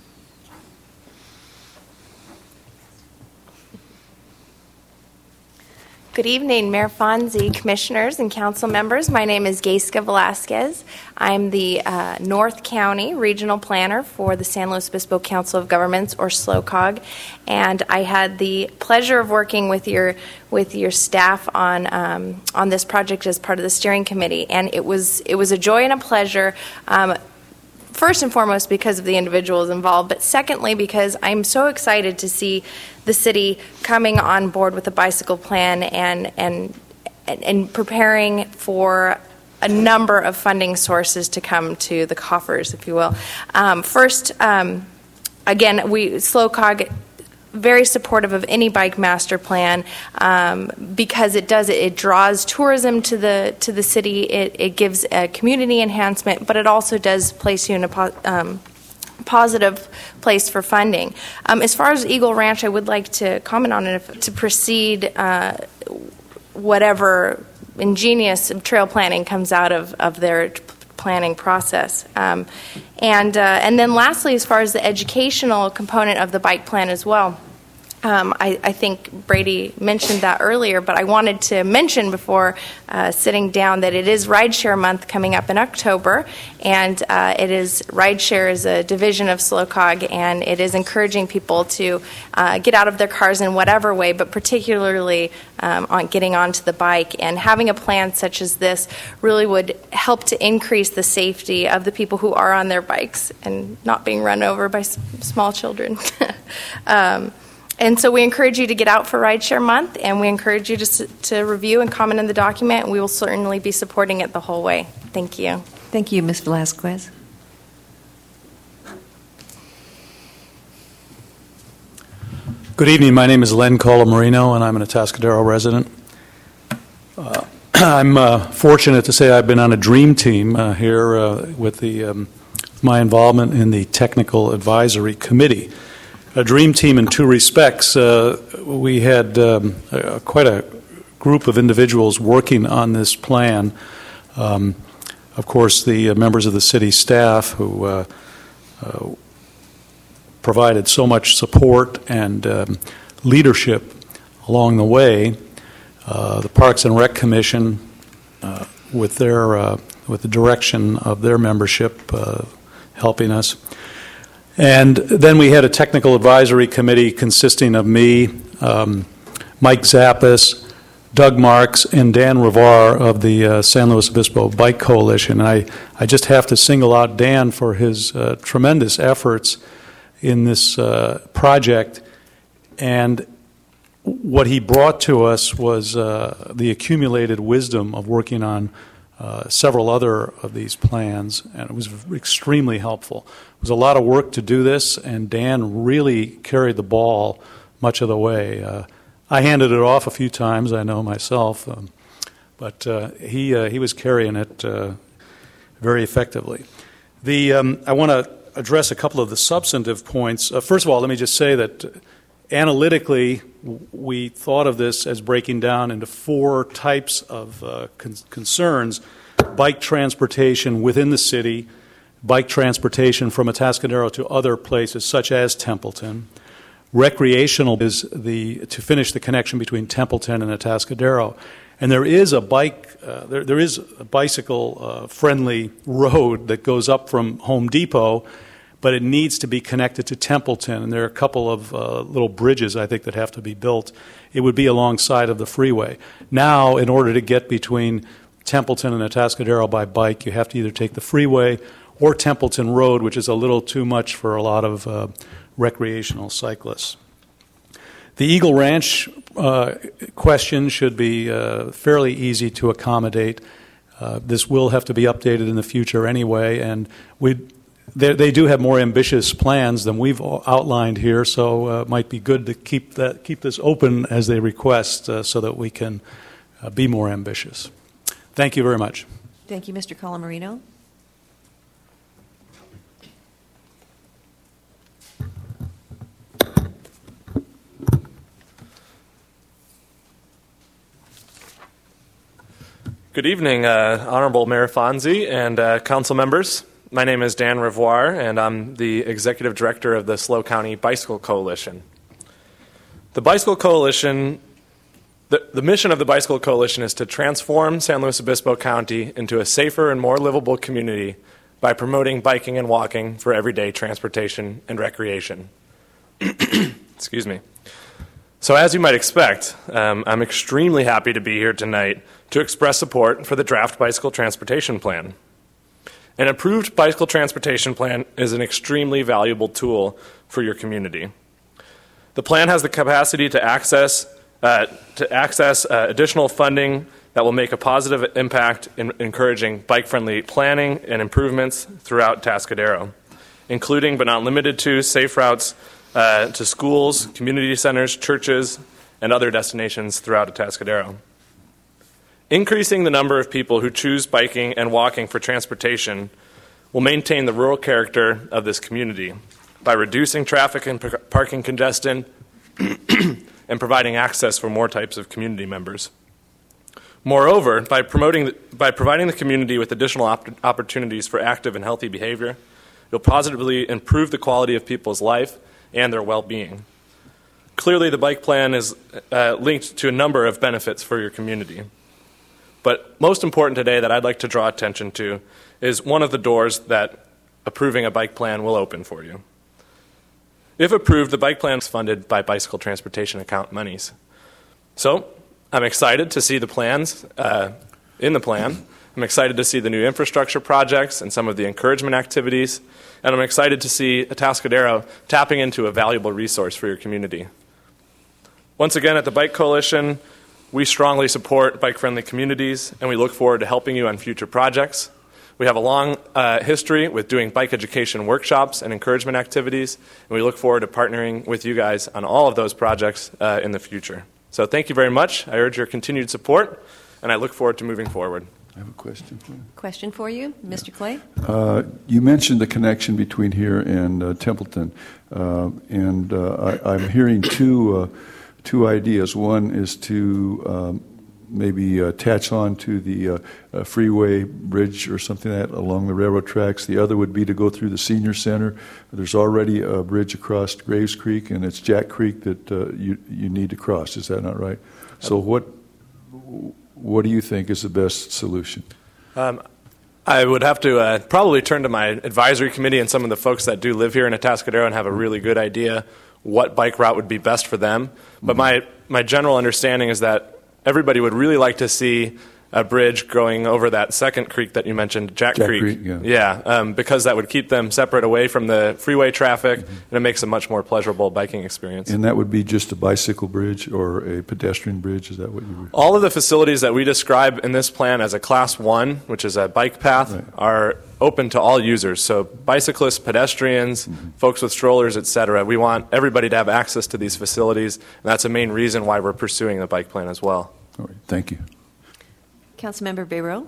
Good evening, Mayor Fonzie, commissioners, and council members. My name is Gayska Velasquez. I'm the uh, North County Regional Planner for the San Luis Obispo Council of Governments, or SLOCOG, and I had the pleasure of working with your with your staff on um, on this project as part of the steering committee, and it was it was a joy and a pleasure. Um, First and foremost, because of the individuals involved, but secondly, because I'm so excited to see the city coming on board with a bicycle plan and and and preparing for a number of funding sources to come to the coffers, if you will. Um, first, um, again, we SLOCOG very supportive of any bike master plan um, because it does it, it draws tourism to the to the city. It, it gives a community enhancement, but it also does place you in a po- um, positive place for funding. Um, as far as Eagle Ranch, I would like to comment on it if, to proceed uh, whatever ingenious trail planning comes out of, of their planning process. Um, and, uh, and then lastly, as far as the educational component of the bike plan as well, Um, I, I think Brady mentioned that earlier, but I wanted to mention before uh, sitting down that it is Rideshare Month coming up in October, and uh, it is Rideshare is a division of SLOCOG, and it is encouraging people to uh, get out of their cars in whatever way, but particularly um, on getting onto the bike. And having a plan such as this really would help to increase the safety of the people who are on their bikes and not being run over by s- small children. um, And so we encourage you to get out for Rideshare Month, and we encourage you to, to review and comment on the document, and we will certainly be supporting it the whole way. Thank you. Thank you, Miz Velasquez. Good evening. My name is Len Colamarino, and I'm an Atascadero resident. Uh, I'm uh, fortunate to say I've been on a dream team uh, here uh, with the um, my involvement in the Technical Advisory Committee. A dream team in two respects. Uh, we had um, a, quite a group of individuals working on this plan. Um, of course, the uh, members of the city staff who uh, uh, provided so much support and um, leadership along the way. Uh, the Parks and Rec Commission, uh, with their uh, with the direction of their membership, uh, helping us. And then we had a technical advisory committee consisting of me, um, Mike Zappis, Doug Marks, and Dan Ravar of the uh, San Luis Obispo Bike Coalition. And I, I just have to single out Dan for his uh, tremendous efforts in this uh, project. And what he brought to us was uh, the accumulated wisdom of working on Uh, several other of these plans, and it was extremely helpful. It was a lot of work to do this, and Dan really carried the ball much of the way. Uh, I handed it off a few times, I know myself, um, but uh, he uh, he was carrying it uh, very effectively. The um, I want to address a couple of the substantive points. Uh, first of all, let me just say that analytically, we thought of this as breaking down into four types of uh, con- concerns: bike transportation within the city, bike transportation from Atascadero to other places such as Templeton. Recreational is the to finish the connection between Templeton and Atascadero. And there is a bike, uh, there, there is a bicycle-friendly uh, road that goes up from Home Depot, but it needs to be connected to Templeton, and there are a couple of uh, little bridges, I think, that have to be built. It would be alongside of the freeway. Now, in order to get between Templeton and Atascadero by bike, you have to either take the freeway or Templeton Road, which is a little too much for a lot of uh, recreational cyclists. The Eagle Ranch uh, question should be uh, fairly easy to accommodate. Uh, this will have to be updated in the future anyway, and we They, they do have more ambitious plans than we've outlined here, so uh, it might be good to keep that keep this open as they request, uh, so that we can uh, be more ambitious. Thank you very much. Thank you, Mister Colamarino. Good evening, uh, Honorable Mayor Fonzie and uh, council members. my name is Dan Revoir, and I'm the Executive Director of the SLO County Bicycle Coalition. The Bicycle Coalition, the, the mission of the Bicycle Coalition is to transform San Luis Obispo County into a safer and more livable community by promoting biking and walking for everyday transportation and recreation. Excuse me. So as you might expect, um, I'm extremely happy to be here tonight to express support for the draft Bicycle Transportation Plan. An approved bicycle transportation plan is an extremely valuable tool for your community. The plan has the capacity to access, uh, to access uh, additional funding that will make a positive impact in encouraging bike-friendly planning and improvements throughout Atascadero, including but not limited to safe routes uh, to schools, community centers, churches, and other destinations throughout Atascadero. Increasing the number of people who choose biking and walking for transportation will maintain the rural character of this community by reducing traffic and parking congestion and providing access for more types of community members. Moreover, by, promoting the, by providing the community with additional op- opportunities for active and healthy behavior, you'll positively improve the quality of people's life and their well-being. Clearly, the bike plan is uh, linked to a number of benefits for your community. But most important today that I'd like to draw attention to is one of the doors that approving a bike plan will open for you. If approved, the bike plan is funded by bicycle transportation account monies. So I'm excited to see the plans uh, in the plan. I'm excited to see the new infrastructure projects and some of the encouragement activities. And I'm excited to see Atascadero tapping into a valuable resource for your community. Once again, at the Bike Coalition, we strongly support bike-friendly communities, and we look forward to helping you on future projects. We have a long uh, history with doing bike education workshops and encouragement activities, and we look forward to partnering with you guys on all of those projects uh, in the future. So thank you very much. I urge your continued support, and I look forward to moving forward. I have a question for you. Question for you, Mister Clay? Uh, you mentioned the connection between here and uh, Templeton, uh, and uh, I, I'm hearing two uh, two ideas. One is to um, maybe uh, attach on to the uh, uh, freeway bridge or something like that along the railroad tracks. The other would be to go through the senior center. There's already a bridge across Graves Creek, and it's Jack Creek that uh, you you need to cross. Is that not right? So what what do you think is the best solution? Um, I would have to uh, probably turn to my advisory committee and some of the folks that do live here in Atascadero and have a really good idea what bike route would be best for them. But my, my general understanding is that everybody would really like to see a bridge going over that second creek that you mentioned, Jack, Jack Creek. Creek, yeah. Yeah, um, because that would keep them separate away from the freeway traffic, mm-hmm. and it makes a much more pleasurable biking experience. And that would be just a bicycle bridge or a pedestrian bridge? Is that what you were? All of the facilities that we describe in this plan as a class one, which is a bike path, right. are open to all users. So bicyclists, pedestrians, mm-hmm. folks with strollers, et cetera. We want everybody to have access to these facilities, and that's a main reason why we're pursuing the bike plan as well. All right, thank you. Councilmember Bayroux.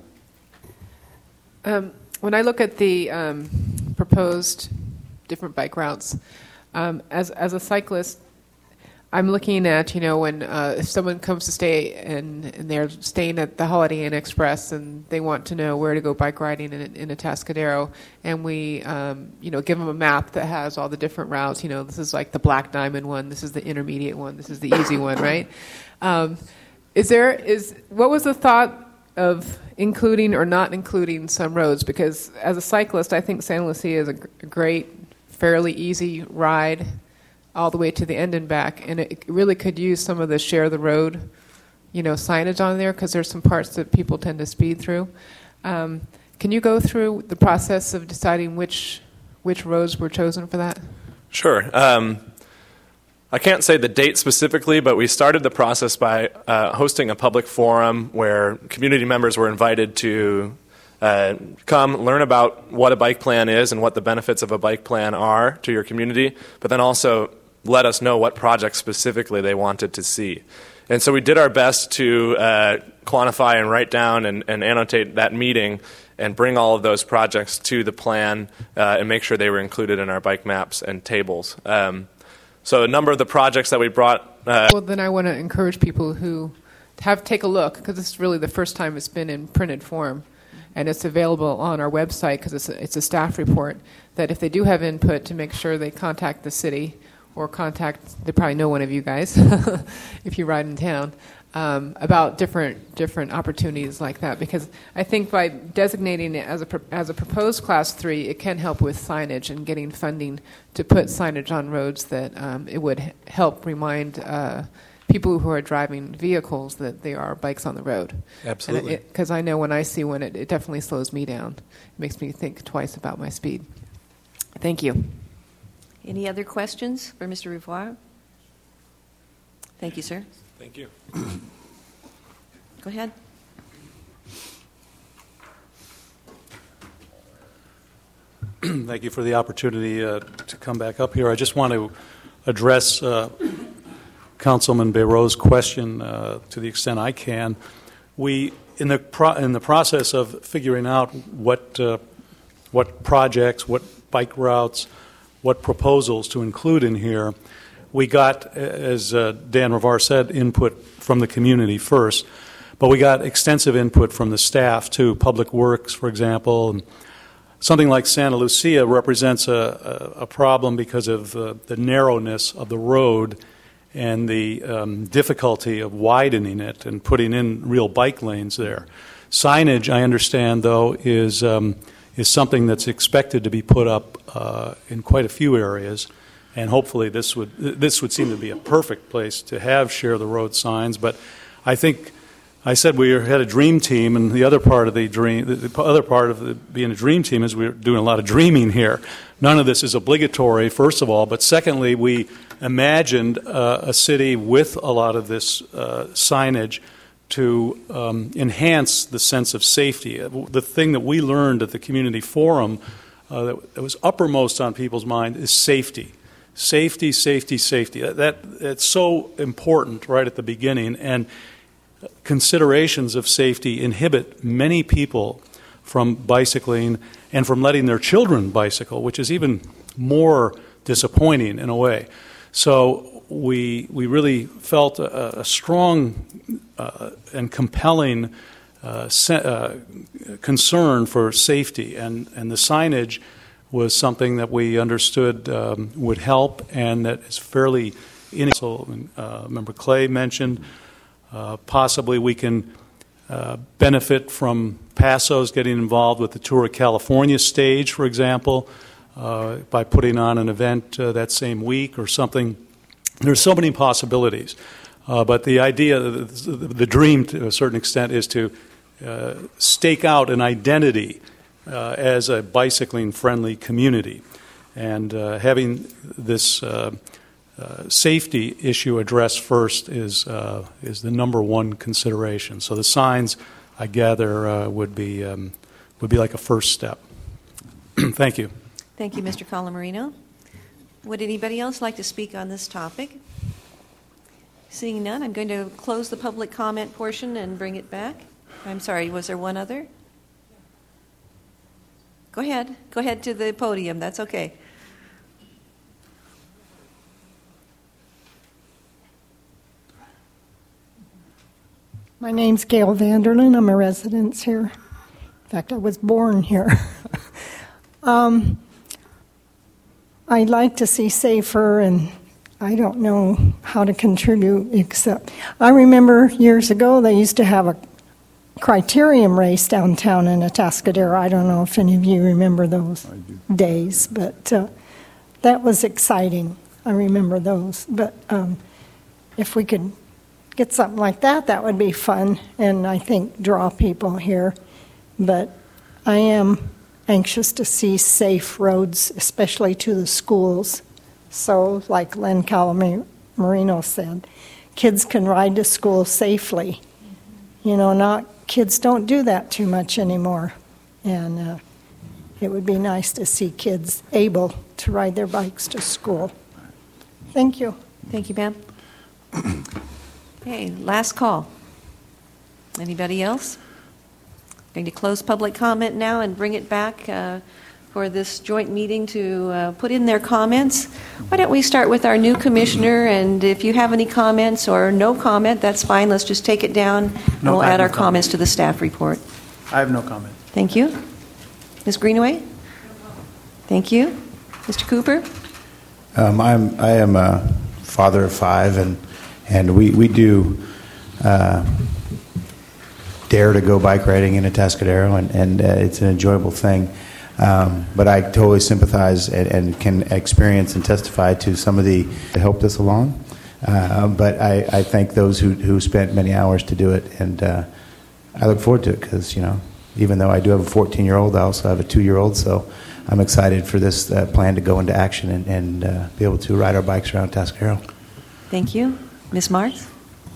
Um, when I look at the um, proposed different bike routes, um, as as a cyclist, I'm looking at, you know, when uh, if someone comes to stay and, and they're staying at the Holiday Inn Express and they want to know where to go bike riding in, in Atascadero, and we, um, you know, give them a map that has all the different routes. You know, this is like the Black Diamond one, this is the intermediate one, this is the easy one, right? Um, is there is what was the thought of including or not including some roads? Because as a cyclist, I think San Lucia is a, g- a great, fairly easy ride all the way to the end and back, and it really could use some of the share the road, you know, signage on there, because there's some parts that people tend to speed through. Um, can you go through the process of deciding which which roads were chosen for that? Sure. Um, I can't say the date specifically, but we started the process by uh, hosting a public forum where community members were invited to uh, come learn about what a bike plan is and what the benefits of a bike plan are to your community, but then also let us know what projects specifically they wanted to see. And so we did our best to uh, quantify and write down and, and annotate that meeting and bring all of those projects to the plan uh, and make sure they were included in our bike maps and tables. Um, So a number of the projects that we brought... Uh, well, then I want to encourage people who have take a look, because this is really the first time it's been in printed form, and it's available on our website because it's a, it's a staff report, that if they do have input, to make sure they contact the city or contact, they probably know one of you guys if you ride in town, um, about different different opportunities like that. Because I think by designating it as a pro- as a proposed class three, it can help with signage and getting funding to put signage on roads that um, it would h- help remind uh, people who are driving vehicles that there are bikes on the road. Absolutely. Because I know when I see one, it, it definitely slows me down. It makes me think twice about my speed. Thank you. Any other questions for Mister Rivoire? Thank you, sir. Thank you. Go ahead. Thank you for the opportunity uh, to come back up here. I just want to address uh, Councilman Bayreau's question uh, to the extent I can. We, in the pro- in the process of figuring out what uh, what projects, what bike routes, what proposals to include in here, we got, as uh, Dan Rivar said, input from the community first, but we got extensive input from the staff too, Public Works, for example. And something like Santa Lucia represents a, a, a problem because of uh, the narrowness of the road and the um, difficulty of widening it and putting in real bike lanes there. Signage, I understand, though, is um, is something that's expected to be put up uh, in quite a few areas, and hopefully this would this would seem to be a perfect place to have share the road signs. But I think I said we had a dream team, and the other part of the dream, the other part of the, being a dream team is we're doing a lot of dreaming here. None of this is obligatory, first of all, but secondly, we imagined uh, a city with a lot of this uh, signage to um, enhance the sense of safety. The thing that we learned at the community forum uh, that, that was uppermost on people's mind is safety. Safety, safety, safety. That, that's so important right at the beginning, and considerations of safety inhibit many people from bicycling and from letting their children bicycle, which is even more disappointing in a way. So we we really felt a, a strong uh, and compelling uh, se- uh, concern for safety, and, and the signage was something that we understood um, would help, and that is fairly inexpensive. Uh, Member Clay mentioned uh, possibly we can uh, benefit from Passos getting involved with the Tour of California stage, for example, uh, by putting on an event uh, that same week or something. There's so many possibilities, uh, but the idea, the, the dream to a certain extent, is to uh, stake out an identity uh, as a bicycling-friendly community. And uh, having this uh, uh, safety issue addressed first is uh, is the number one consideration. So the signs, I gather, uh, would be um, would be like a first step. Thank you. Thank you, Mister Colamarino. Would anybody else like to speak on this topic? Seeing none, I'm going to close the public comment portion and bring it back. I'm sorry, was there one other? Go ahead. Go ahead to the podium. That's okay. My name's Gail Vanderlyn. I'm a resident here. In fact, I was born here. um, I'd like to see safer, and I don't know how to contribute, except I remember years ago they used to have a criterium race downtown in Atascadero. I don't know if any of you remember those days, but uh, that was exciting. I remember those. But um, if we could get something like that, that would be fun, and I think draw people here. But I am anxious to see safe roads, especially to the schools. So, like Len Calamarino said, kids can ride to school safely. You know, not kids don't do that too much anymore. And uh, it would be nice to see kids able to ride their bikes to school. Thank you. Thank you, ma'am. Okay, last call. Anybody else? Going to close public comment now and bring it back uh, for this joint meeting to uh, put in their comments. Why don't we start with our new commissioner, and if you have any comments or no comment, that's fine. Let's just take it down, and No, we'll I have add no our comment. comments to the staff report. I have no comment. Thank you. Miz Greenaway? Thank you. Mister Cooper? Um, I'm, I am a father of five, and, and we, we do uh, dare to go bike riding in Atascadero, and, and uh, it's an enjoyable thing. Um, but I totally sympathize and, and can experience and testify to some of the that helped us along. Uh, but I, I thank those who, who spent many hours to do it, and uh, I look forward to it because, you know, even though I do have a fourteen-year-old, I also have a two-year-old, so I'm excited for this uh, plan to go into action and, and uh, be able to ride our bikes around Atascadero. Thank you. Miz Marks?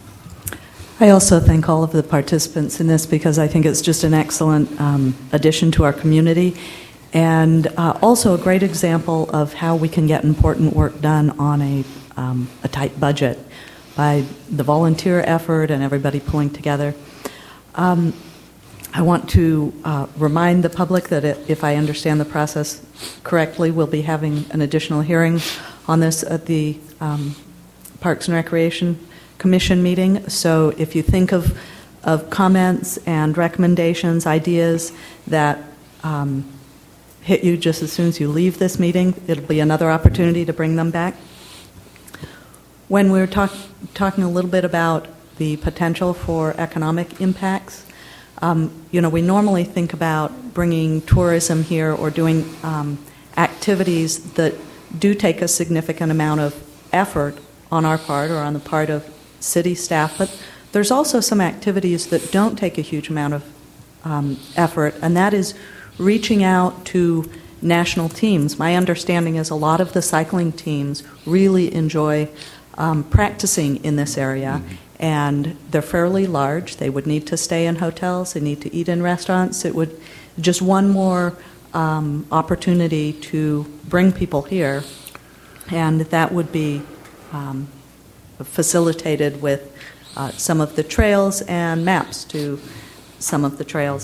I also thank all of the participants in this because I think it's just an excellent um, addition to our community, and uh, also a great example of how we can get important work done on a, um, a tight budget by the volunteer effort and everybody pulling together. Um, I want to uh, remind the public that if I understand the process correctly, we'll be having an additional hearing on this at the um, Parks and Recreation Commission meeting. So if you think of, of comments and recommendations, ideas that um, hit you just as soon as you leave this meeting, it'll be another opportunity to bring them back. When we were talk, talking a little bit about the potential for economic impacts, um, you know, we normally think about bringing tourism here or doing um, activities that do take a significant amount of effort on our part or on the part of city staff, but there's also some activities that don't take a huge amount of um, effort, and that is reaching out to national teams. My understanding is a lot of the cycling teams really enjoy um, practicing in this area, mm-hmm. and they're fairly large. They would need to stay in hotels. They need to eat in restaurants. It would just one more um, opportunity to bring people here, and that would be um, facilitated with uh, some of the trails and maps to some of the trails.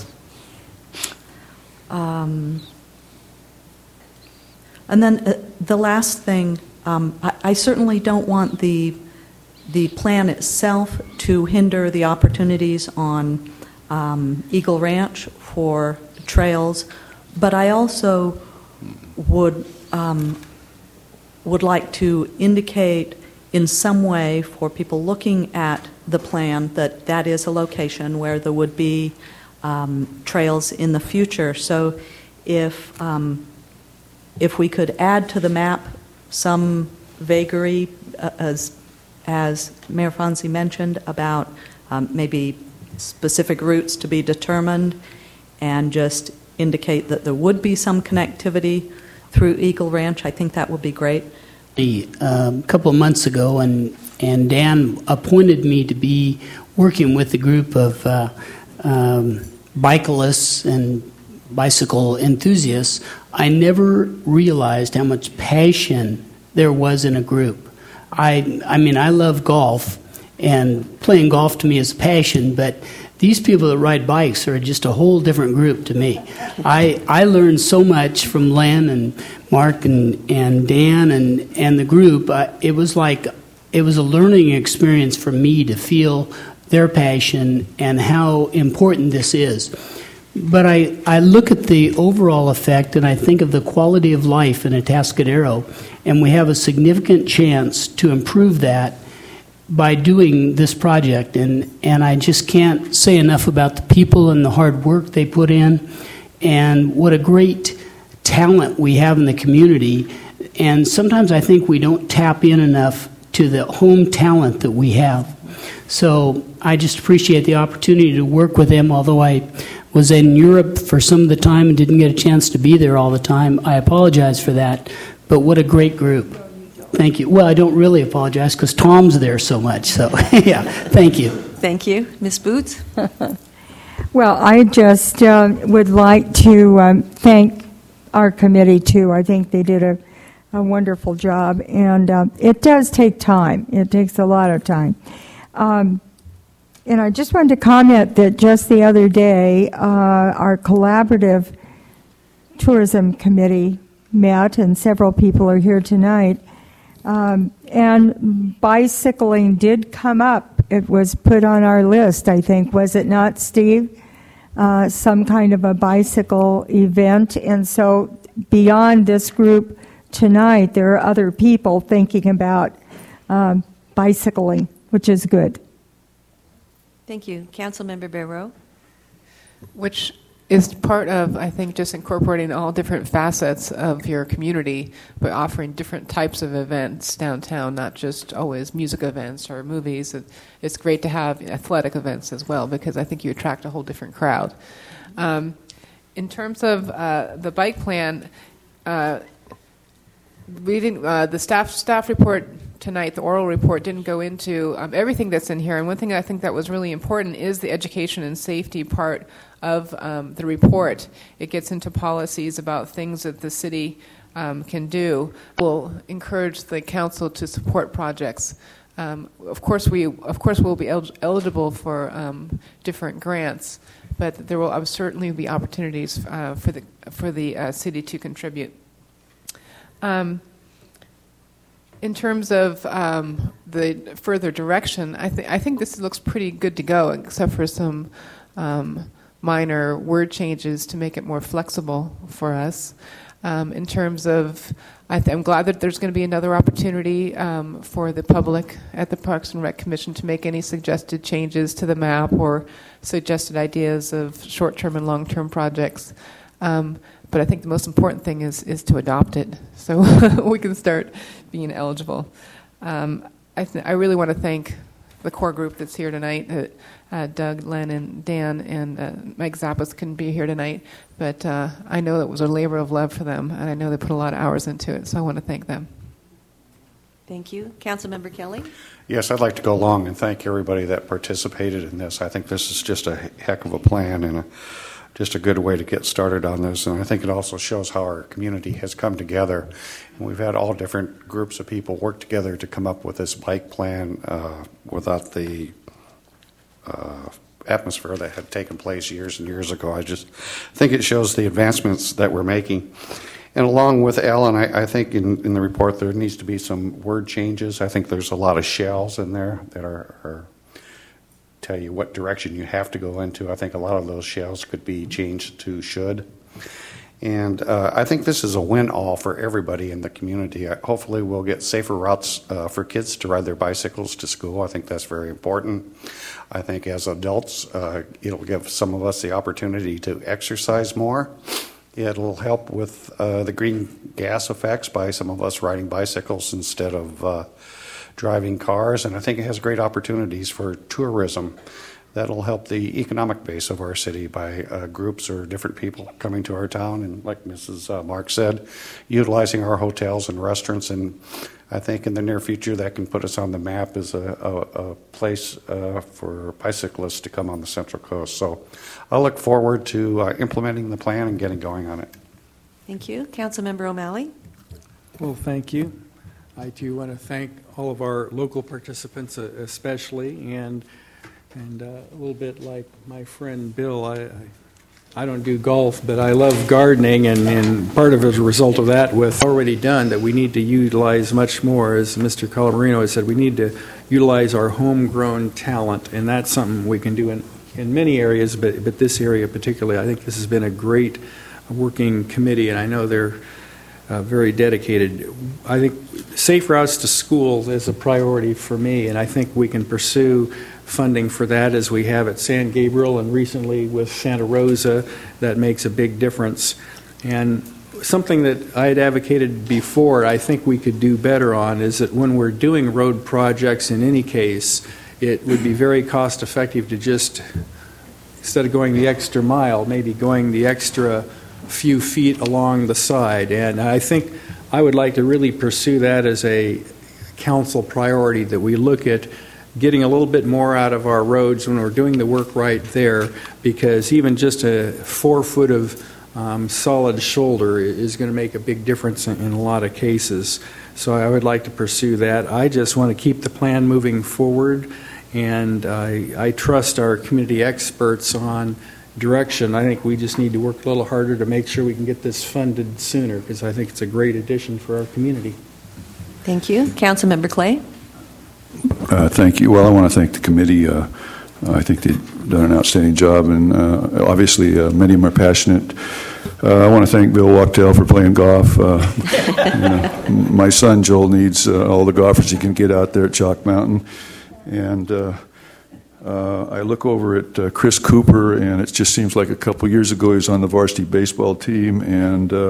Um, and then uh, the last thing, um, I, I certainly don't want the the plan itself to hinder the opportunities on um, Eagle Ranch for trails, but I also would um, would like to indicate in some way for people looking at the plan that that is a location where there would be um, trails in the future. So if um, if we could add to the map some vagary, uh, as as Mayor Fonzie mentioned, about um, maybe specific routes to be determined, and just indicate that there would be some connectivity through Eagle Ranch, I think that would be great. A um, couple of months ago, and and Dan appointed me to be working with a group of uh, um, bicyclists and bicycle enthusiasts. I never realized how much passion there was in a group. I I mean, I love golf, and playing golf to me is a passion, but these people that ride bikes are just a whole different group to me. I I learned so much from Len and Mark and, and Dan and, and the group. Uh, it was like it was a learning experience for me to feel their passion and how important this is. But I, I look at the overall effect and I think of the quality of life in Atascadero, and we have a significant chance to improve that by doing this project. And, and I just can't say enough about the people and the hard work they put in, and what a great talent we have in the community. And sometimes I think we don't tap in enough to the home talent that we have. So I just appreciate the opportunity to work with them, although I was in Europe for some of the time and didn't get a chance to be there all the time. I apologize for that, but what a great group. Thank you. Well, I don't really apologize because Tom's there so much, so yeah, thank you. Thank you. Miz Boots? Well, I just uh, would like to um, thank our committee, too. I think they did a, a wonderful job, and uh, it does take time. It takes a lot of time. Um, and I just wanted to comment that just the other day, uh, our collaborative tourism committee met, and several people are here tonight, um, and bicycling did come up. It was put on our list, I think, was it not, Steve? uh, some kind of a bicycle event. And so beyond this group tonight, there are other people thinking about um, bicycling, which is good. Thank you. Councilmember Barrow. Which is part of, I think, just incorporating all different facets of your community, but offering different types of events downtown, not just always music events or movies. It, it's great to have athletic events as well, because I think you attract a whole different crowd. Um, in terms of uh, the bike plan, uh, we didn't, uh, the staff staff report tonight, the oral report, didn't go into um, everything that's in here. And one thing I think that was really important is the education and safety part of um, the report. It gets into policies about things that the city um, can do. We'll encourage the council to support projects. Um, of course, we of course will be el- eligible for um, different grants, but there will uh, certainly be opportunities uh, for the for the uh, city to contribute. Um, In terms of um, the further direction, I, th- I think this looks pretty good to go, except for some um, minor word changes to make it more flexible for us. Um, in terms of, I th- I'm glad that there's going to be another opportunity um, for the public at the Parks and Rec Commission to make any suggested changes to the map or suggested ideas of short-term and long-term projects. Um, But I think the most important thing is is to adopt it, so we can start being eligible. Um, I, th- I really want to thank the core group that's here tonight. Uh, uh, Doug, Len, and Dan, and uh, Mike Zappas couldn't be here tonight, but uh, I know it was a labor of love for them, and I know they put a lot of hours into it, so I want to thank them. Thank you. Councilmember Kelly? Yes, I'd like to go along and thank everybody that participated in this. I think this is just a heck of a plan and a just a good way to get started on this, and I think it also shows how our community has come together. And we've had all different groups of people work together to come up with this bike plan uh, without the uh, atmosphere that had taken place years and years ago. I just think it shows the advancements that we're making. And along with Alan, I, I think in, in the report there needs to be some word changes. I think there's a lot of shalls in there that are, are tell you what direction you have to go into. I think a lot of those shells could be changed to should. And uh, I think this is a win-all for everybody in the community. I, hopefully we'll get safer routes uh, for kids to ride their bicycles to school. I think that's very important. I think as adults, uh, it'll give some of us the opportunity to exercise more. It'll help with uh, the green gas effects by some of us riding bicycles instead of uh, driving cars, and I think it has great opportunities for tourism that'll help the economic base of our city by uh, groups or different people coming to our town, and like Missus Uh, Mark said, utilizing our hotels and restaurants, and I think in the near future that can put us on the map as a, a, a place uh, for bicyclists to come on the Central Coast. So I look forward to uh, implementing the plan and getting going on it. Thank you. Councilmember O'Malley? Well, thank you. I too want to thank all of our local participants, uh, especially, and and uh, a little bit like my friend Bill, I, I I don't do golf, but I love gardening, and, and part of as a result of that, with already done, that we need to utilize much more, as Mister Colamarino has said, we need to utilize our homegrown talent, and that's something we can do in, in many areas, but but this area particularly. I think this has been a great working committee, and I know they're Uh, very dedicated. I think safe routes to schools is a priority for me, and I think we can pursue funding for that as we have at San Gabriel and recently with Santa Rosa. That makes a big difference. And something that I had advocated before, I think we could do better on, is that when we're doing road projects in any case, it would be very cost effective to just, instead of going the extra mile, maybe going the extra few feet along the side. And I think I would like to really pursue that as a council priority, that we look at getting a little bit more out of our roads when we're doing the work right there, because even just a four foot of um, solid shoulder is going to make a big difference in, in a lot of cases. So I would like to pursue that. I just want to keep the plan moving forward, and I, I trust our community experts on direction. I think we just need to work a little harder to make sure we can get this funded sooner, because I think it's a great addition for our community. Thank you. Councilmember Clay? Uh, thank you. Well, I want to thank the committee. Uh, I think they done an outstanding job, and uh, obviously uh, many of them are passionate. Uh, I want to thank Bill Wachtel for playing golf. Uh, you know, my son Joel needs uh, all the golfers he can get out there at Chalk Mountain, and uh, uh, I look over at uh, Chris Cooper, and it just seems like a couple years ago he was on the varsity baseball team, and uh,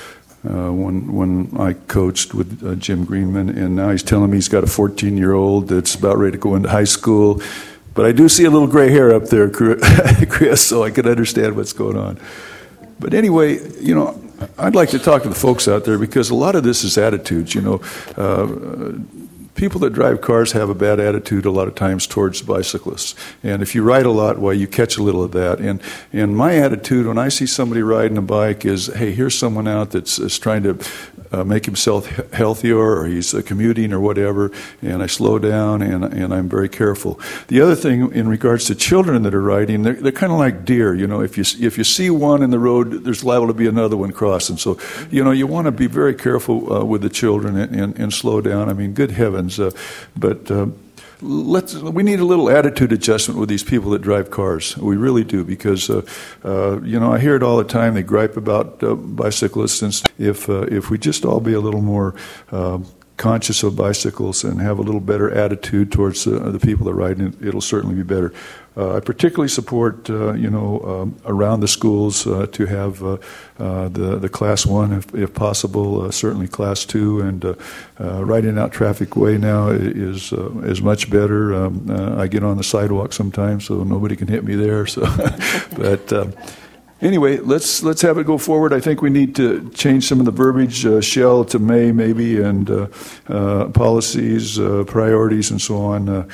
uh, when when I coached with uh, Jim Greenman, and now he's telling me he's got a fourteen-year-old that's about ready to go into high school. But I do see a little gray hair up there, Chris, so I can understand what's going on. But anyway, you know, I'd like to talk to the folks out there because a lot of this is attitudes. You know, uh, people that drive cars have a bad attitude a lot of times towards bicyclists. And if you ride a lot, well, you catch a little of that. And and my attitude when I see somebody riding a bike is, hey, here's someone out that's is trying to uh, make himself healthier, or he's uh, commuting or whatever, and I slow down and and I'm very careful. The other thing in regards to children that are riding, they're, they're kind of like deer. You know, if you if you see one in the road, there's liable to be another one crossing. So, you know, you want to be very careful uh, with the children and, and, and slow down. I mean, good heavens. Uh, but uh, let's we need a little attitude adjustment with these people that drive cars. We really do, because uh, uh, you know, I hear it all the time. They gripe about uh, bicyclists, and if uh, if we just all be a little more uh, conscious of bicycles and have a little better attitude towards uh, the people that ride it, it'll certainly be better. Uh, I particularly support, uh, you know, um, around the schools uh, to have uh, uh, the the class one, if, if possible, uh, certainly class two, and uh, uh, riding out traffic way now is uh, is much better. Um, uh, I get on the sidewalk sometimes, so nobody can hit me there. So, but. Um, Anyway, let's let's have it go forward. I think we need to change some of the verbiage, uh, shall to may, maybe, and uh, uh, policies, uh, priorities, and so on. Uh,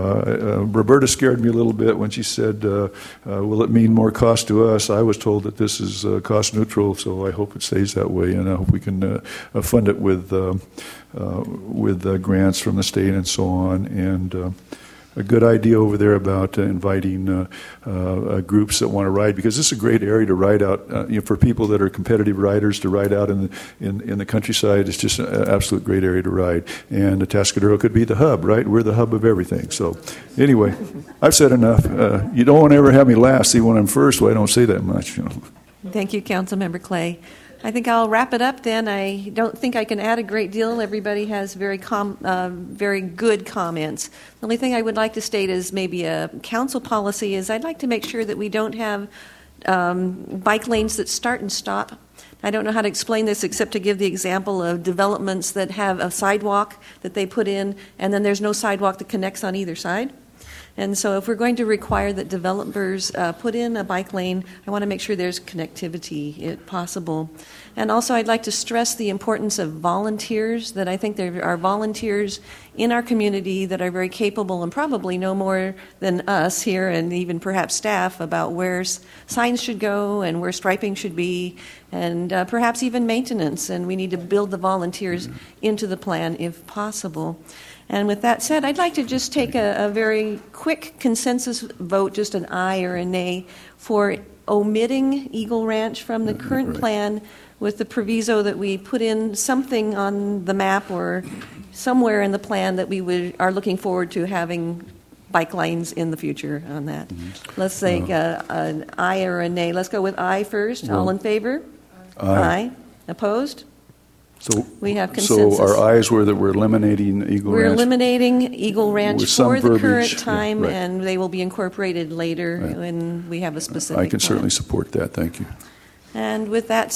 uh, Roberta scared me a little bit when she said, uh, uh, will it mean more cost to us? I was told that this is uh, cost neutral, so I hope it stays that way, and I hope we can uh, fund it with, uh, uh, with uh, grants from the state and so on. And uh, a good idea over there about uh, inviting uh, uh, groups that want to ride, because this is a great area to ride out. Uh, you know, for people that are competitive riders, to ride out in the in, in the countryside is just an absolute great area to ride. And the Atascadero could be the hub, right? We're the hub of everything. So, anyway, I've said enough. Uh, you don't want to ever have me last. See, when I'm first, well, I don't say that much. You know. Thank you, Councilmember Clay. I think I'll wrap it up then. I don't think I can add a great deal. Everybody has very com- uh, very good comments. The only thing I would like to state is maybe a council policy is I'd like to make sure that we don't have um, bike lanes that start and stop. I don't know how to explain this except to give the example of developments that have a sidewalk that they put in, and then there's no sidewalk that connects on either side. And so if we're going to require that developers uh, put in a bike lane, I want to make sure there's connectivity if possible. And also I'd like to stress the importance of volunteers, that I think there are volunteers in our community that are very capable and probably know more than us here, and even perhaps staff, about where signs should go and where striping should be, and uh, perhaps even maintenance. And we need to build the volunteers into the plan if possible. And with that said, I'd like to just take a, a very quick consensus vote, just an aye or a nay, for omitting Eagle Ranch from the current right. plan, with the proviso that we put in something on the map or somewhere in the plan that we would, are looking forward to having bike lanes in the future on that. Mm-hmm. Let's say uh, an aye or a nay. Let's go with aye first. Well, all in favor? Aye. Aye. Opposed? So we have consensus. So our ayes were that we're eliminating Eagle we're Ranch. We're eliminating Eagle Ranch for the verbiage. current time, yeah, right. and they will be incorporated later right. when we have a specific I can plan. certainly support that. Thank you. And with that